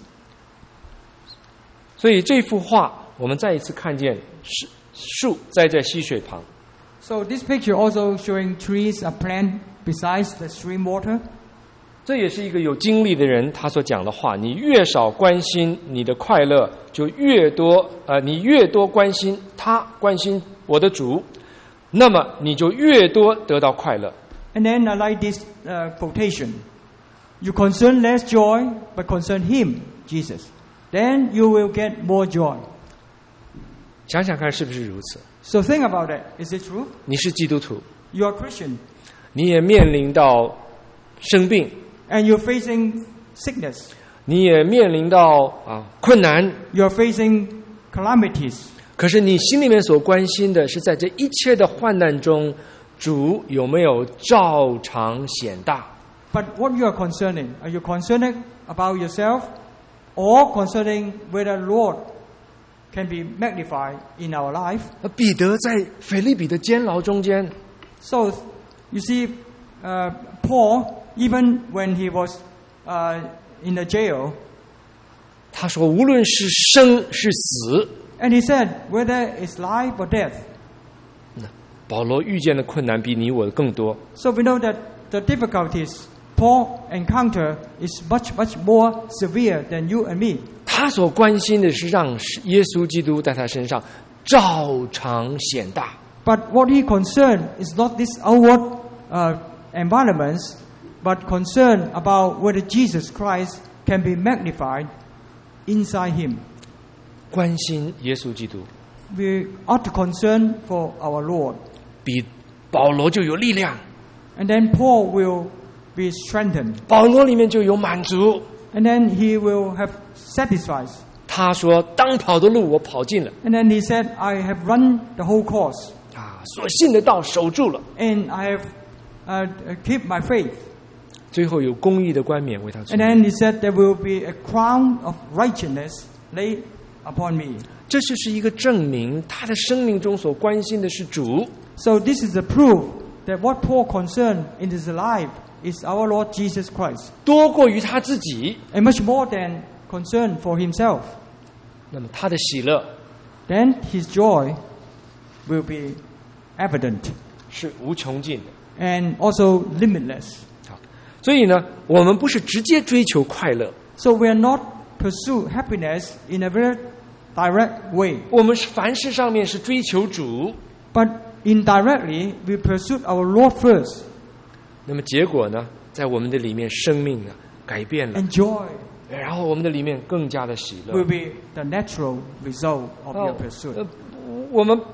所以这幅画我们再一次看见树栽在溪水旁。 So this picture also showing trees are planted besides the stream water. 这也是一个有经历的人他所讲的话。你越少关心你的快乐，就越多呃，你越多关心他，关心我的主，那么你就越多得到快乐。 And then I like this uh, quotation. You concern less joy, but concern him, Jesus. Then you will get more joy. 想想看是不是如此？ So think about it. Is it true? 你是基督徒。 You are Christian. 你也面临到生病。 And you're facing sickness. 你也面临到啊困难。 You're facing calamities. 可是你心里面所关心的是，在这一切的患难中，主有没有照常显大？ But what you are concerning? Are you concerned about yourself, or concerning whether Lord can be magnified in our life? 彼得在腓立比的监牢中间。 So you see, uh, Paul, even when he was uh, in the jail, 他说无论是生是死。 And he said, whether it's life or death. 保罗遇见的困难比你我更多。 So we know that the difficulties Paul encountered is much, much more severe than you and me. 他所关心的是让耶稣基督在他身上照常显大。 But what he concerned is not this outward uh, environments, but concern about whether Jesus Christ can be magnified inside him. 关心耶稣基督。 We ought to concern for our Lord. 比保罗就有力量。 And then Paul will be strengthened. 保罗里面就有满足。 And then he will have satisfied. 他说：“当跑的路我跑尽了。” And then he said, "I have run the whole course." 啊，所信的道守住了。 And I have uh, kept my faith. 最后有公义的冠冕为他存 And then he said, "There will be a crown of righteousness laid upon me." 这就是一个证明，他的生命中所关心的是主。 So this is the proof that what Paul concerned in his life is our Lord Jesus Christ. 多过于他自己。 And much more than concern for himself. 那么他的喜乐 Then his joy will be evident. 是无穷尽的。 And also limitless. 好，所以呢，我们不是直接追求快乐。 So we are not pursue happiness in a very direct way. 我们是凡事上面是追求主。 But indirectly, we pursue our Lord first. 那么结果呢，在我们的里面生命呢改变了。 And joy. 然后我们的里面更加的喜乐。 Will be the natural result of your pursuit. 呃，我们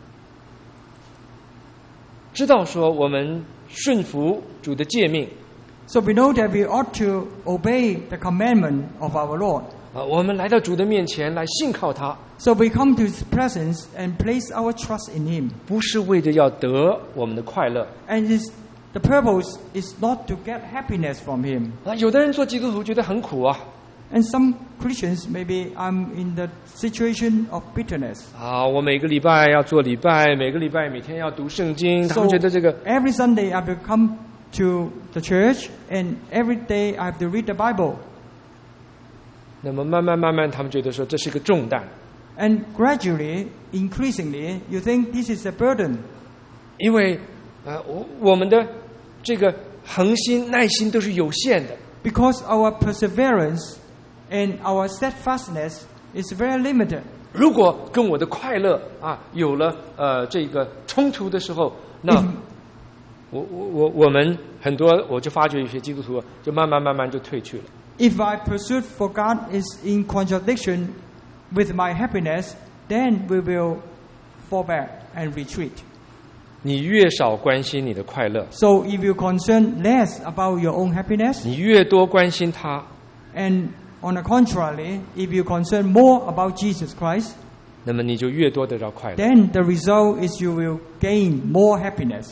知道说我们顺服主的诫命。 So we know that we ought to obey the commandment of our Lord. 啊，我们来到主的面前来信靠他。 So we come to His presence and place our trust in Him. 不是为着要得我们的快乐。 And His the purpose is not to get happiness from Him. 啊，有的人做基督徒觉得很苦啊。 And some Christians, maybe I'm in the situation of bitterness. 啊，我每个礼拜要做礼拜，每个礼拜每天要读圣经，他们觉得这个。 Every Sunday I will come to the church, and every day I have to read the Bible. 那么慢慢慢慢，他们觉得说这是个重担。 And gradually, increasingly, you think this is a burden. 因为，呃，我我们的这个恒心、耐心都是有限的。 Because our perseverance and our steadfastness is very limited. 如果跟我的快乐啊有了呃这个冲突的时候，那我我我我们很多我就发觉有些基督徒就慢慢慢慢就退去了。 If my pursuit for God is in contradiction with my happiness, then we will fall back and retreat. 你越少关心你的快乐 So if you concern less about your own happiness, 你越多关心他 and on the contrary, if you concern more about Jesus Christ, 那么你就越多得到快乐 then the result is you will gain more happiness.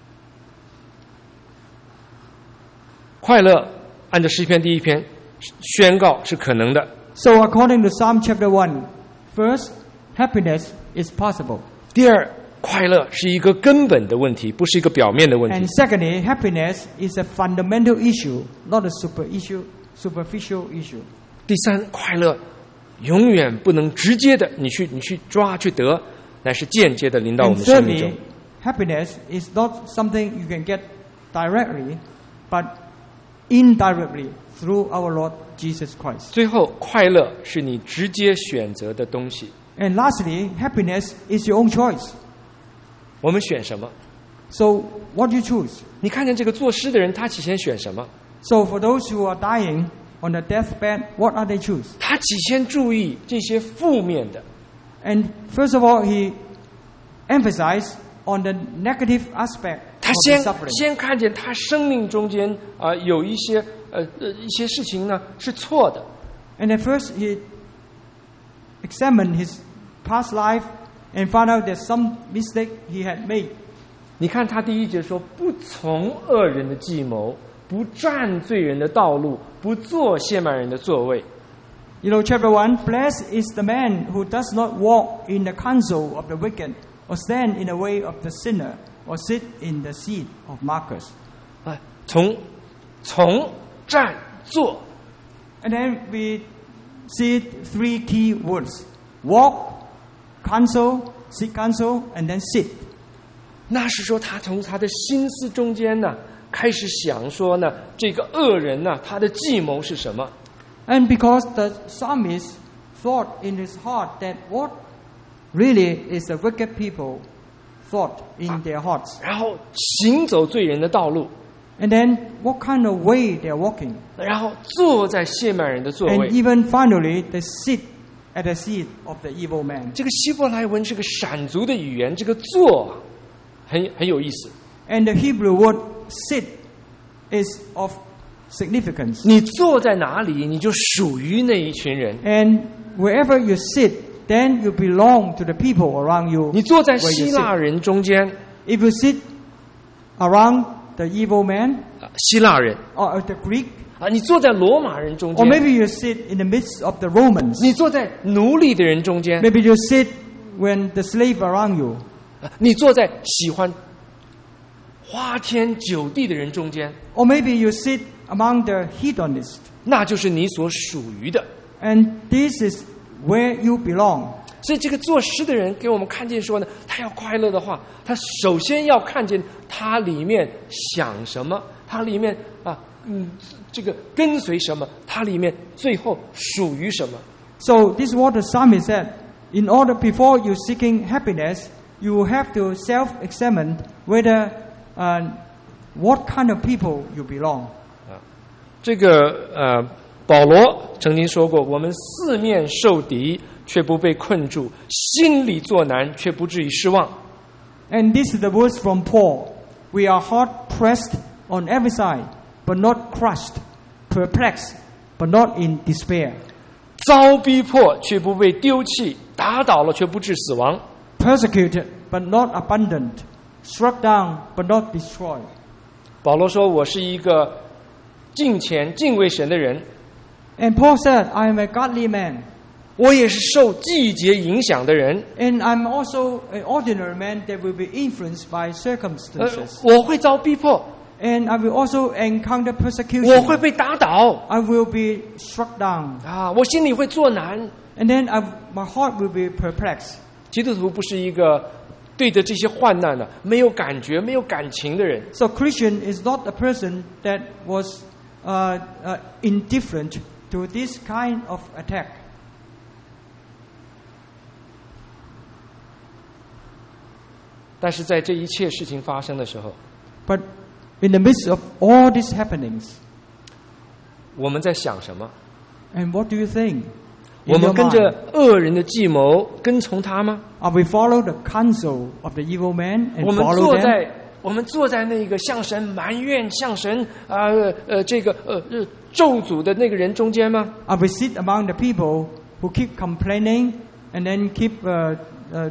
快乐按照诗篇第一篇宣告是可能的 So according to Psalm chapter one, first, happiness is possible. 第二快乐是一个根本的问题，不是一个表面的问题。 And secondly, happiness is a fundamental issue, not a super issue, superficial issue. 第三，快乐永远不能直接的你去你去抓去得，乃是间接的临到我 And 们生命中。 thirdly, happiness is not something you can get directly, but indirectly through our Lord Jesus Christ. 最后，快乐是你直接选择的东西。 And lastly, happiness is your own choice. 我们选什么？ So what do you choose? 你看见这个作诗的人，他起先选什么？ So for those who are dying on the deathbed, what are they choose? 他起先注意这些负面的， And first of all, he emphasized on the negative aspect 他 of 先 the suffering. 先看见他生命中间啊、呃、有一些呃呃一些事情呢是错的。 And at first, he examined his past life and found out that some mistake he had made. 你看他第一节说：“不从恶人的计谋，不占罪人的道路，不坐亵慢人的座位。” You know, chapter one, blessed is the man who does not walk in the counsel of the wicked, or stand in the way of the sinner, or sit in the seat of mockers. 啊，从从占坐， And then we see three key words: walk, counsel, seek counsel, and then sit. 那是说他从他的心思中间呢，开始想说呢，这个恶人呢，他的计谋是什么？ And because the psalmist thought in his heart that what really is the wicked people thought in their hearts. 然后行走罪人的道路， And then what kind of way they are walking. 然后坐在亵慢人的座 And 位。 even finally they sit at the seat of the evil man. 这个希伯来文是个闪族的语言，这个坐很很有意思。 And the Hebrew word sit is of significance. 你坐在哪里，你就属于那一群人。 And wherever you sit, then you belong to the people around you. 你坐在希腊人中间。 If you sit around the evil man, 希腊人 or the Greek, 啊，你坐在罗马人中间。 Or maybe you sit in the midst of the Romans. 你坐在奴隶的人中间。 Maybe you sit when the slave around you. 你坐在喜欢花天酒地的人中间。 Or maybe you sit among the hedonists. 那就是你所属于的。 And this is where you belong. 所以这个作诗的人给我们看见说呢，他要快乐的话，他首先要看见他里面想什么，他里面啊，嗯，这个跟随什么，他里面最后属于什么。 So this is what the psalmist said. In order before you seeking happiness, you have to self-examine whether uh, what kind of people you belong. 啊，这个呃，保罗曾经说过，我们四面受敌。却不被困住，心里作难，却不至于失望。 And this is the words from Paul. We are hard pressed on every side, but not crushed; perplexed, but not in despair. 遭逼迫却不被丢弃，打倒了却不致死亡。 Persecuted, but not abandoned; struck down, but not destroyed. 保罗说：“我是一个敬虔、敬畏神的人。” And Paul said, "I am a godly man." 我也是受季节影响的人。 And I'm also an ordinary man that will be influenced by circumstances. 呃、我会遭逼迫。 And I will also encounter persecution. 我会被打倒。 I will be struck down. 啊，我心里会作难。 And then I, my heart will be perplexed. 基督徒不是一个对着这些患难的没有感觉、没有感情的人。 So Christian is not a person that was uh, uh, indifferent to this kind of attack. 但是在这一切事情发生的时候 ，But in the midst of all these happenings, 我们在想什么 ？And what do you think? 我们跟着恶人的计谋跟从他吗 ？Are we follow the counsel of the evil man and 我们 follow 坐在 them? 我们坐在那个向神埋怨、向神啊 呃, 呃这个呃呃咒诅的那个人中间吗 ？Are we sit among the people who keep complaining and then keep uh, uh,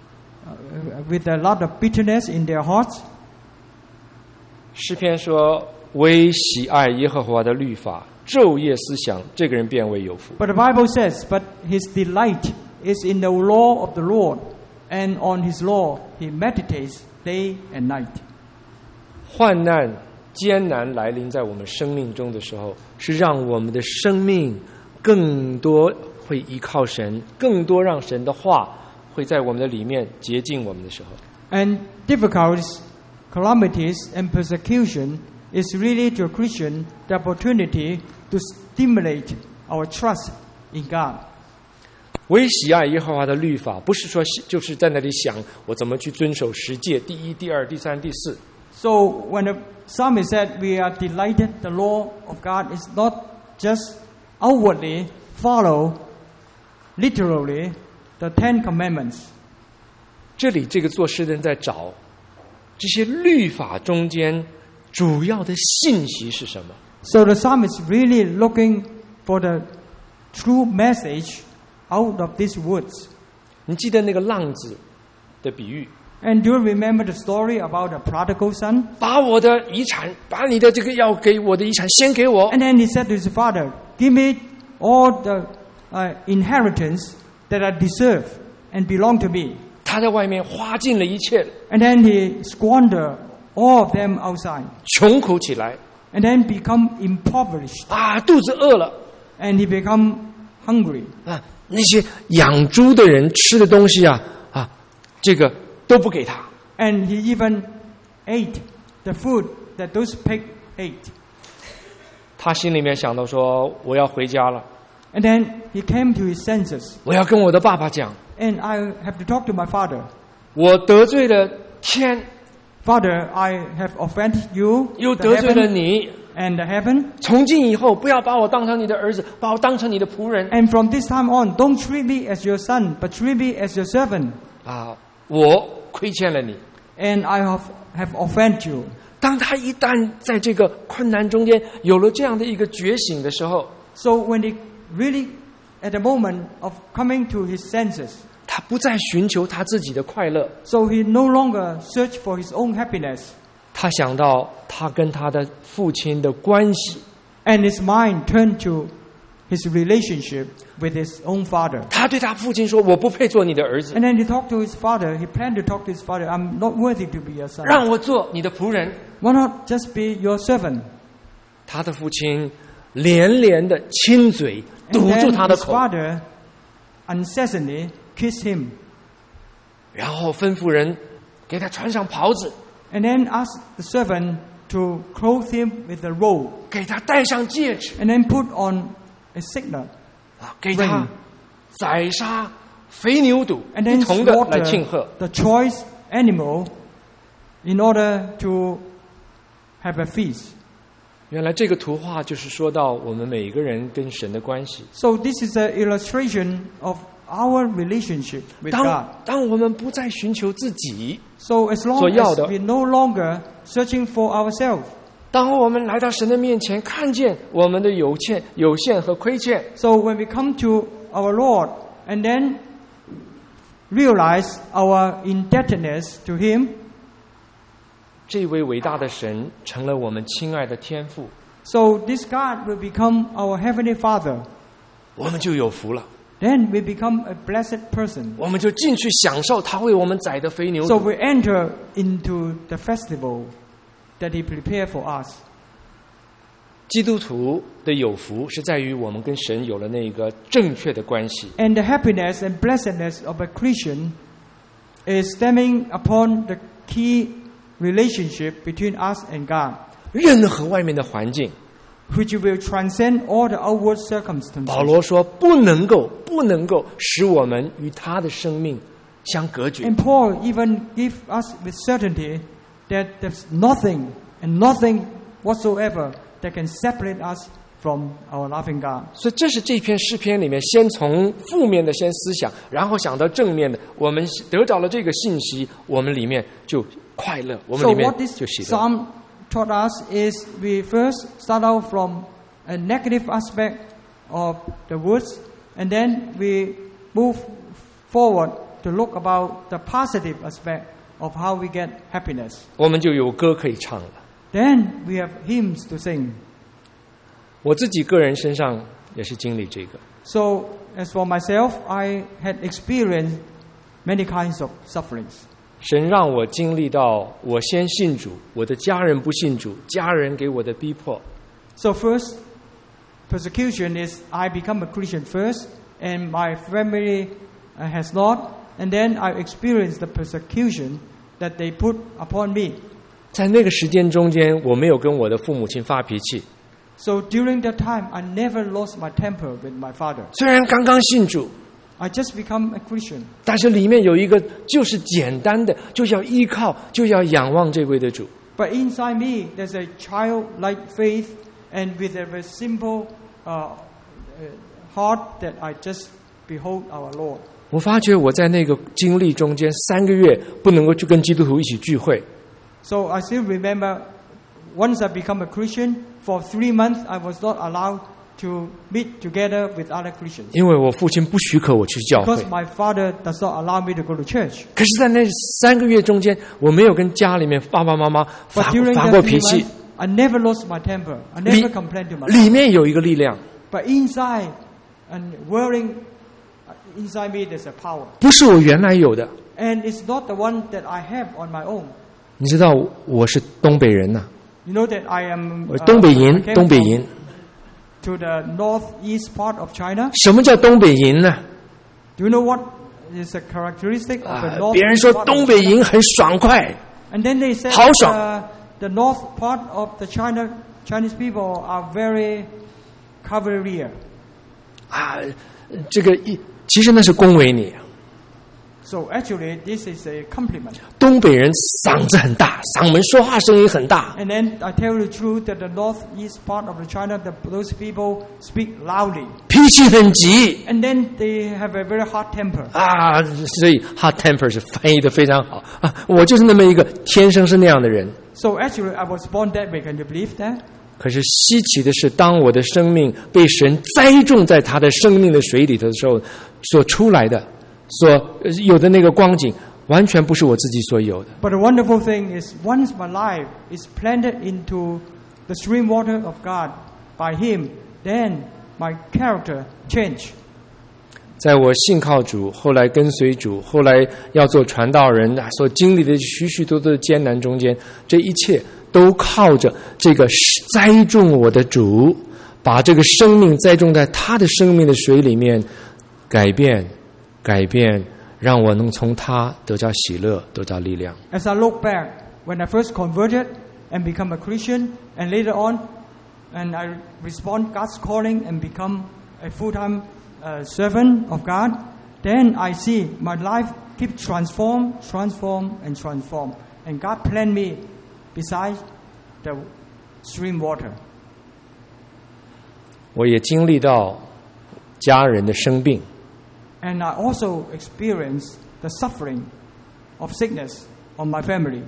with a lot of bitterness in their hearts? 诗篇说：“唯喜爱耶和华的律法，昼夜思想，这个人便为有福。” But the Bible says, "But his delight is in the law of the Lord, and on his law he meditates day and night." 患难、艰难来临在我们生命中的时候，是让我们的生命更多会依靠神，更多让神的话会在我们的里面洁净我们的时候。 And difficulties, calamities, and persecution is really to a Christian the opportunity to stimulate our trust in God. 唯喜爱耶和华的律法，不是说就是在那里想我怎么去遵守十诫，第一、第二、第三、第四。 So when the psalmist said we are delighted, the law of God is not just outwardly follow, literally, the Ten Commandments. 这里这个作诗的人在找这些律法中间主要的信息是什么 So the psalmist is really looking for the true message out of these words. 你记得那个浪子的比喻 And do you remember the story about the prodigal son? 把我的遗产，把你的这个要给我的遗产先给我。 And then he said to his father, "Give me all the uh, inheritance that I deserve and belong to me." 他在外面花尽了一切， And then he squandered all of them outside. 穷苦起来 And then become impoverished. 啊，肚子饿了 And he become hungry. 啊，那些养猪的人吃的东西啊啊，这个都不给他。 And he even ate the food that those pigs ate. 他心里面想到说，我要回家了， And then he came to his senses. 我要跟我的爸爸讲， And I have to talk to my father. 我得罪了天， Father, I have offended you, 又 the 得罪了 heaven 你。 and the heaven. 从今以后，不要把我当成你的儿子，把我当成你的仆人 And from this time on, don't treat me as your son, but treat me as your servant. 啊！我亏欠了你， And I have, have offended you. 当他一旦在这个困难中间有了这样的一个觉醒的时候 So when he really at the moment of coming to his senses, 他不再寻求他自己的快乐 So he no longer search for his own happiness. 他想到他跟他的父亲的关系 And his mind turned to his relationship with his own father. 他对他父亲说我不配做你的儿子 And then he talked to his father. He planned to talk to his father. I'm not worthy to be your son. 让我做你的仆人 Why not just be your servant? 他的父亲连连的亲嘴 And 堵住 then 他的 his 口 father unceasingly kissed him. 然后吩咐人给他穿上袍子 And then asked the servant to clothe him with a robe. 给他戴上戒指 And then put on a signet. 给他宰杀肥牛犊 And 一 then 同的来庆 slaughter 贺 the choice animal in order to have a feast. 原来这个图画就是说到我们每一个人跟神的关系 So this is an illustration of our relationship with 当 God. 当我们不再寻求自己 So as long 所要的 as we're no longer searching for ourselves, 当我们来到神的面前看见我们的有限有限和亏欠 so when we come to our Lord and then realize our indebtedness to Him, 这位伟大的神成了我们亲爱的天父 so this God will become our Heavenly Father. 我们就有福了 Then we become a blessed person. 我们就进去享受他为我们宰的肥牛 So 犊 we enter into the festival that He prepared for us. 基督徒的有福是在于我们跟神有了那个正确的关系 And the happiness and blessedness of a Christian is stemming upon the key relationship between us and God, 任何外面的环境 which will transcend all the outward circumstances. 保罗说不能够不能够使我们与他的生命相隔绝 And Paul even gives us with certainty that there's nothing and nothing whatsoever that can separate us from our loving God. 所以这是这篇诗篇里面先从负面的先思想然后想到正面的我们得到了这个信息我们里面就快乐我们 So 里面 what this 就喜乐 psalm taught us is we first start out from a negative aspect of the words, and then we move forward to look about the positive aspect of how we get happiness. 我们就有歌可以唱了 Then we have hymns to sing. 我自己个人身上也是经历这个 So as for myself, I had experienced many kinds of sufferings. 神让我经历到我先信主我的家人不信主家人给我的逼迫 So first, persecution is I become a Christian first, and my family uh, has not, and then I experience the persecution that they put upon me. 在那个时间中间我没有跟我的父母亲发脾气 So during that time, I never lost my temper with my father. 虽然刚刚信主 I just become a Christian. 但是里面有一个就是简单的就要依靠就要仰望这位的主 But inside me, there's a childlike faith, and with a very simple uh, uh, heart that I just behold our Lord. 我发觉我在那个经历中间三个月不能够去跟基督徒一起聚会 So I still remember once I become a Christian, for three months I was not allowed to meet together with other Christians. 因为我父亲不许可我去教会 Because my father does not allow me to go to church. 可是在那三个月中间我没有跟家里面爸爸妈妈 But 发 during 发 that 过 three 脾气 months, I never lost my temper. I 里 never complained to my 里 father. 面有一个力量 But inside and whirling inside me, there's a power. 不是我原来有的 And it's not the one that I have on my own. 你知道我是东北人呐、 You know that I am 我 uh, 东北 I 营 came 东北 from 营 to the northeast part of China. 什么叫东北营呢 Do you know what is a characteristic of the 啊 north? 别人说东北营很爽快 And then they said 豪爽 uh, the north part of the China Chinese people are very cavalier. 啊这个一其实那是恭维你 So So actually, this is a compliment. 东北人嗓子很大，嗓门说话声音很大。 And then I tell you the truth that the northeast part of the China, the, those people speak loudly. 脾气很急。 And then they have a very hot temper. 啊，所以 hot temper 是翻译的非常好啊！我就是那么一个天生是那样的人。 So actually, I was born that way. Can you believe that? 可是稀奇的是，当我的生命被神栽种在他的生命的水里头的时候，所出来的。所有的那个光景，完全不是我自己所有的。 But the wonderful thing is, once my life is planted into the stream water of God by Him, then my character change. 在我信靠主，后来跟随主，后来要做传道人，所经历的许许多多的艰难中间，这一切都靠着这个栽种我的主，把这个生命栽种在他的生命的水里面，改变。改变，让我能从他得到喜乐，得到力量。 As I look back, when I first converted and become a Christian, and later on, and I respond God's calling and become a full-time uh, servant of God, then I see my life keep transform, transform, and transform, and God planted me beside the stream water. 我也经历到家人的生病。 And I also experienced the suffering of sickness on my family.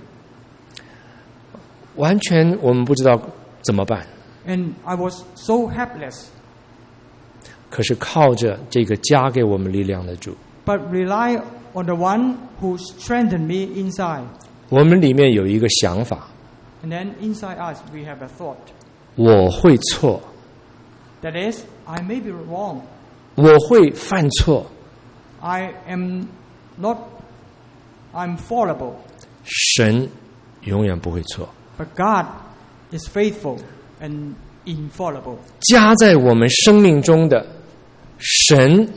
完全我们不知道怎么办。 And I was so helpless. 可是靠着这个加给我们力量的主。 But rely on the one who strengthened me inside. 我们里面有一个想法。 And then inside us we have a thought. 我会错。 That is, I may be wrong. 我会犯错。 I am not, I'm fallible. 神永远不会错。 But God is faithful and infallible. 加在我们生命中的神，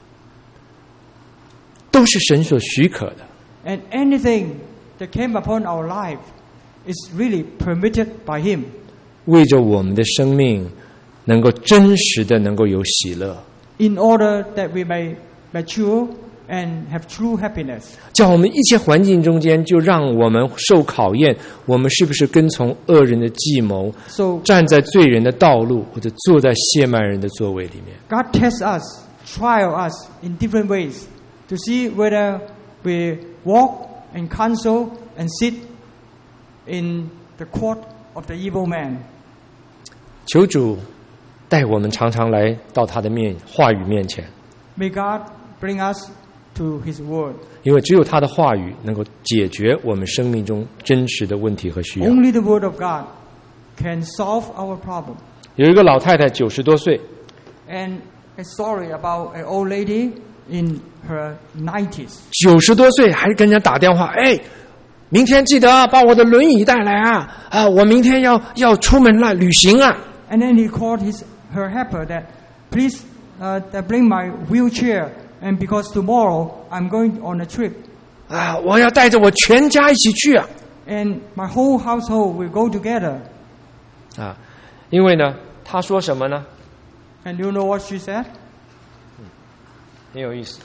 都是神所许可的。 And anything that came upon our life is really permitted by Him. 为着我们的生命能够真实的能够有喜乐。 In order that we may mature and have true happiness. 在我们一切环境中间，就让我们受考验，我们是不是跟从恶人的计谋， so, 站在罪人的道路，或者坐在亵慢人的座位里面。 God tests us, trial us in different ways to see whether we walk and counsel and sit in the court of the evil man. 求主带我们常常来到他的面话语面前。 May God bring us to His Word. 因为只有他的话语能够解决我们生命中真实的问题和需要。 Only the Word of God can solve our problem. 有一个老太太九十多岁 And a story about an old lady in her nineties. 九十多岁还跟人家打电话，哎，明天记得啊，把我的轮椅带来啊，啊，我明天要要出门来旅行啊。 And then he called his her helper that, please, uh, bring my wheelchair, and because tomorrow I'm going on a trip. 啊，我要带着我全家一起去啊。 And my whole household will go together. 啊，因为呢，他说什么呢？ And you know what she said? 嗯，很有意思。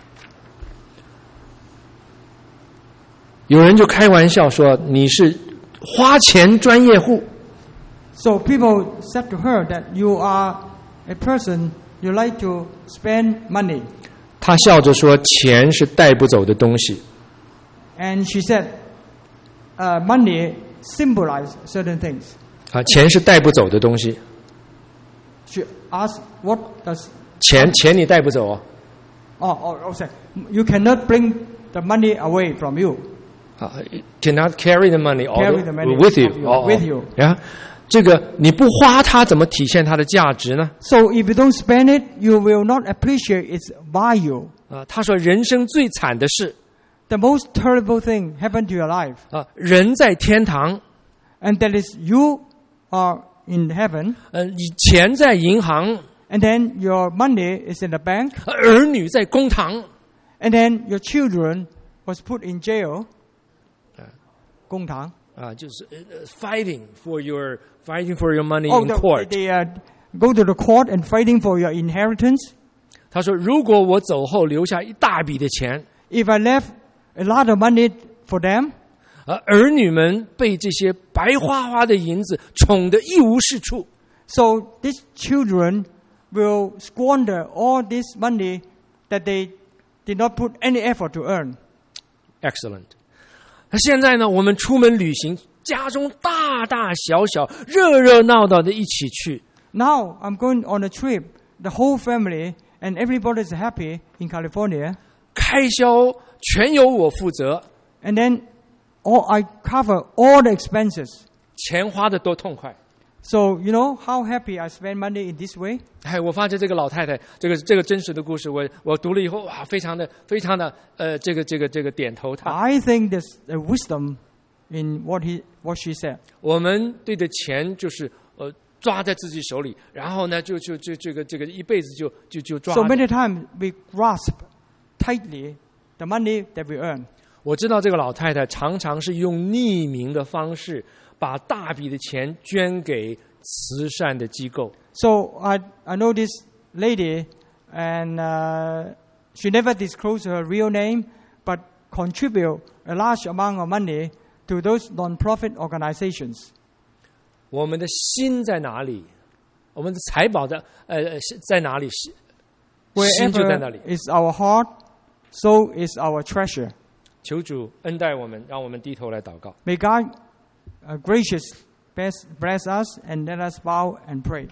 有人就开玩笑说你是花钱专业户。 So people said to her that you are a person you like to spend money. 他笑着说钱是带不走的东西。 And she said, uh, money symbolizes certain things. 啊，钱是带不走的东西。 She asked, what does... 钱钱你带不走啊。 Oh, oh, oh, sorry. You cannot bring the money away from you. Uh, cannot carry the money, carry the money with you. you oh, with you. Yeah. 这个你不花它，怎么体现它的价值呢？ So if you don't spend it, you will not appreciate its value. 啊，他说人生最惨的事 The most terrible thing happened to your life. 啊，人在天堂 And that is you are in heaven. 呃，你钱在银行 And then your money is in the bank. 儿女在公堂 And then your children was put in jail. 公堂啊，就是 fighting for your fighting for your money oh, in the, court. They uh, go to the court and fighting for your inheritance. 他说，如果我走后留下一大笔的钱 If I left a lot of money for them, 而儿女们被这些白花花的银子宠得一无是处。 So these children will squander all this money that they did not put any effort to earn. Excellent. 那现在呢，我们出门旅行，家中大大小小、热热闹闹的一起去。 Now I'm going on a trip, the whole family and everybody is happy in California. 开销全由我负责。 And then all I cover all the expenses. 钱花得多痛快。 So, you know how happy I spend money in this way? 哎，我发觉这个老太太，这个这个真实的故事，我我读了以后，哇，非常的非常的呃，这个这个这个点头他。 I think there's a wisdom in what he what she said. 我们对的钱就是呃抓在自己手里，然后呢就就就这个这个一辈子就就就抓。 So many times we grasp tightly the money that we earn. 我知道这个老太太常常是用匿名的方式。把大笔的钱捐给慈善的机构。 So I I know this lady, and uh, she never disclosed her real name, but contribute a large amount of money to those non-profit organizations. 我们的心在哪里？我们的财宝的呃在哪里？心就在那里。 Wherever is our heart, so is our treasure. 求主恩待我们，让我们低头来祷告。 May God.Uh, gracious, bless, bless us, and let us bow and pray.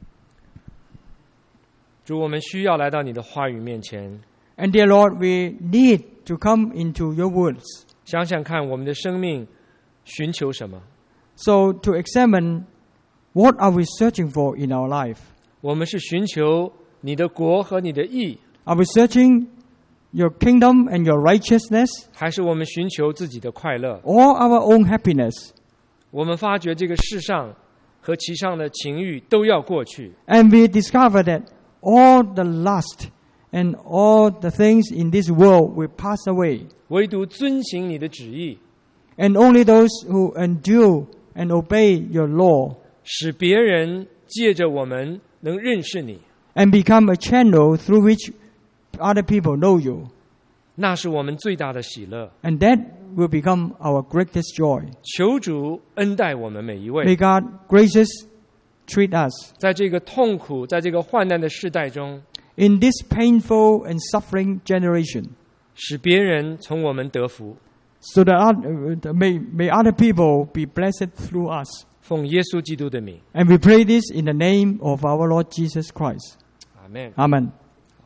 主，我们需要来到你的话语面前。 And dear Lord, we need to come into your words. 想想看，我们的生命寻求什么？ So to examine what are we searching for in our life? 我们是寻求你的国和你的义。 Are we searching your kingdom and your righteousness? 还是我们寻求自己的快乐 or our own happiness? 我们发觉这个世上和其上的情欲都要过去。 And we discover that all the lust and all the things in this world will pass away. 唯独遵行你的旨意。 And only those who endure and obey your law. 使别人借着我们能认识你。 And become a channel through which other people know you. 那是我们最大的喜乐。 And that will become our greatest joy. 求主恩待我们每一位。 May God gracious treat us. 在这个痛苦，在这个患难的世代中 In this painful and suffering generation. 使别人从我们得福。 So that other, may, may other people be blessed through us. 奉耶稣基督的名。 And we pray this in the name of our Lord Jesus Christ. Amen. Amen.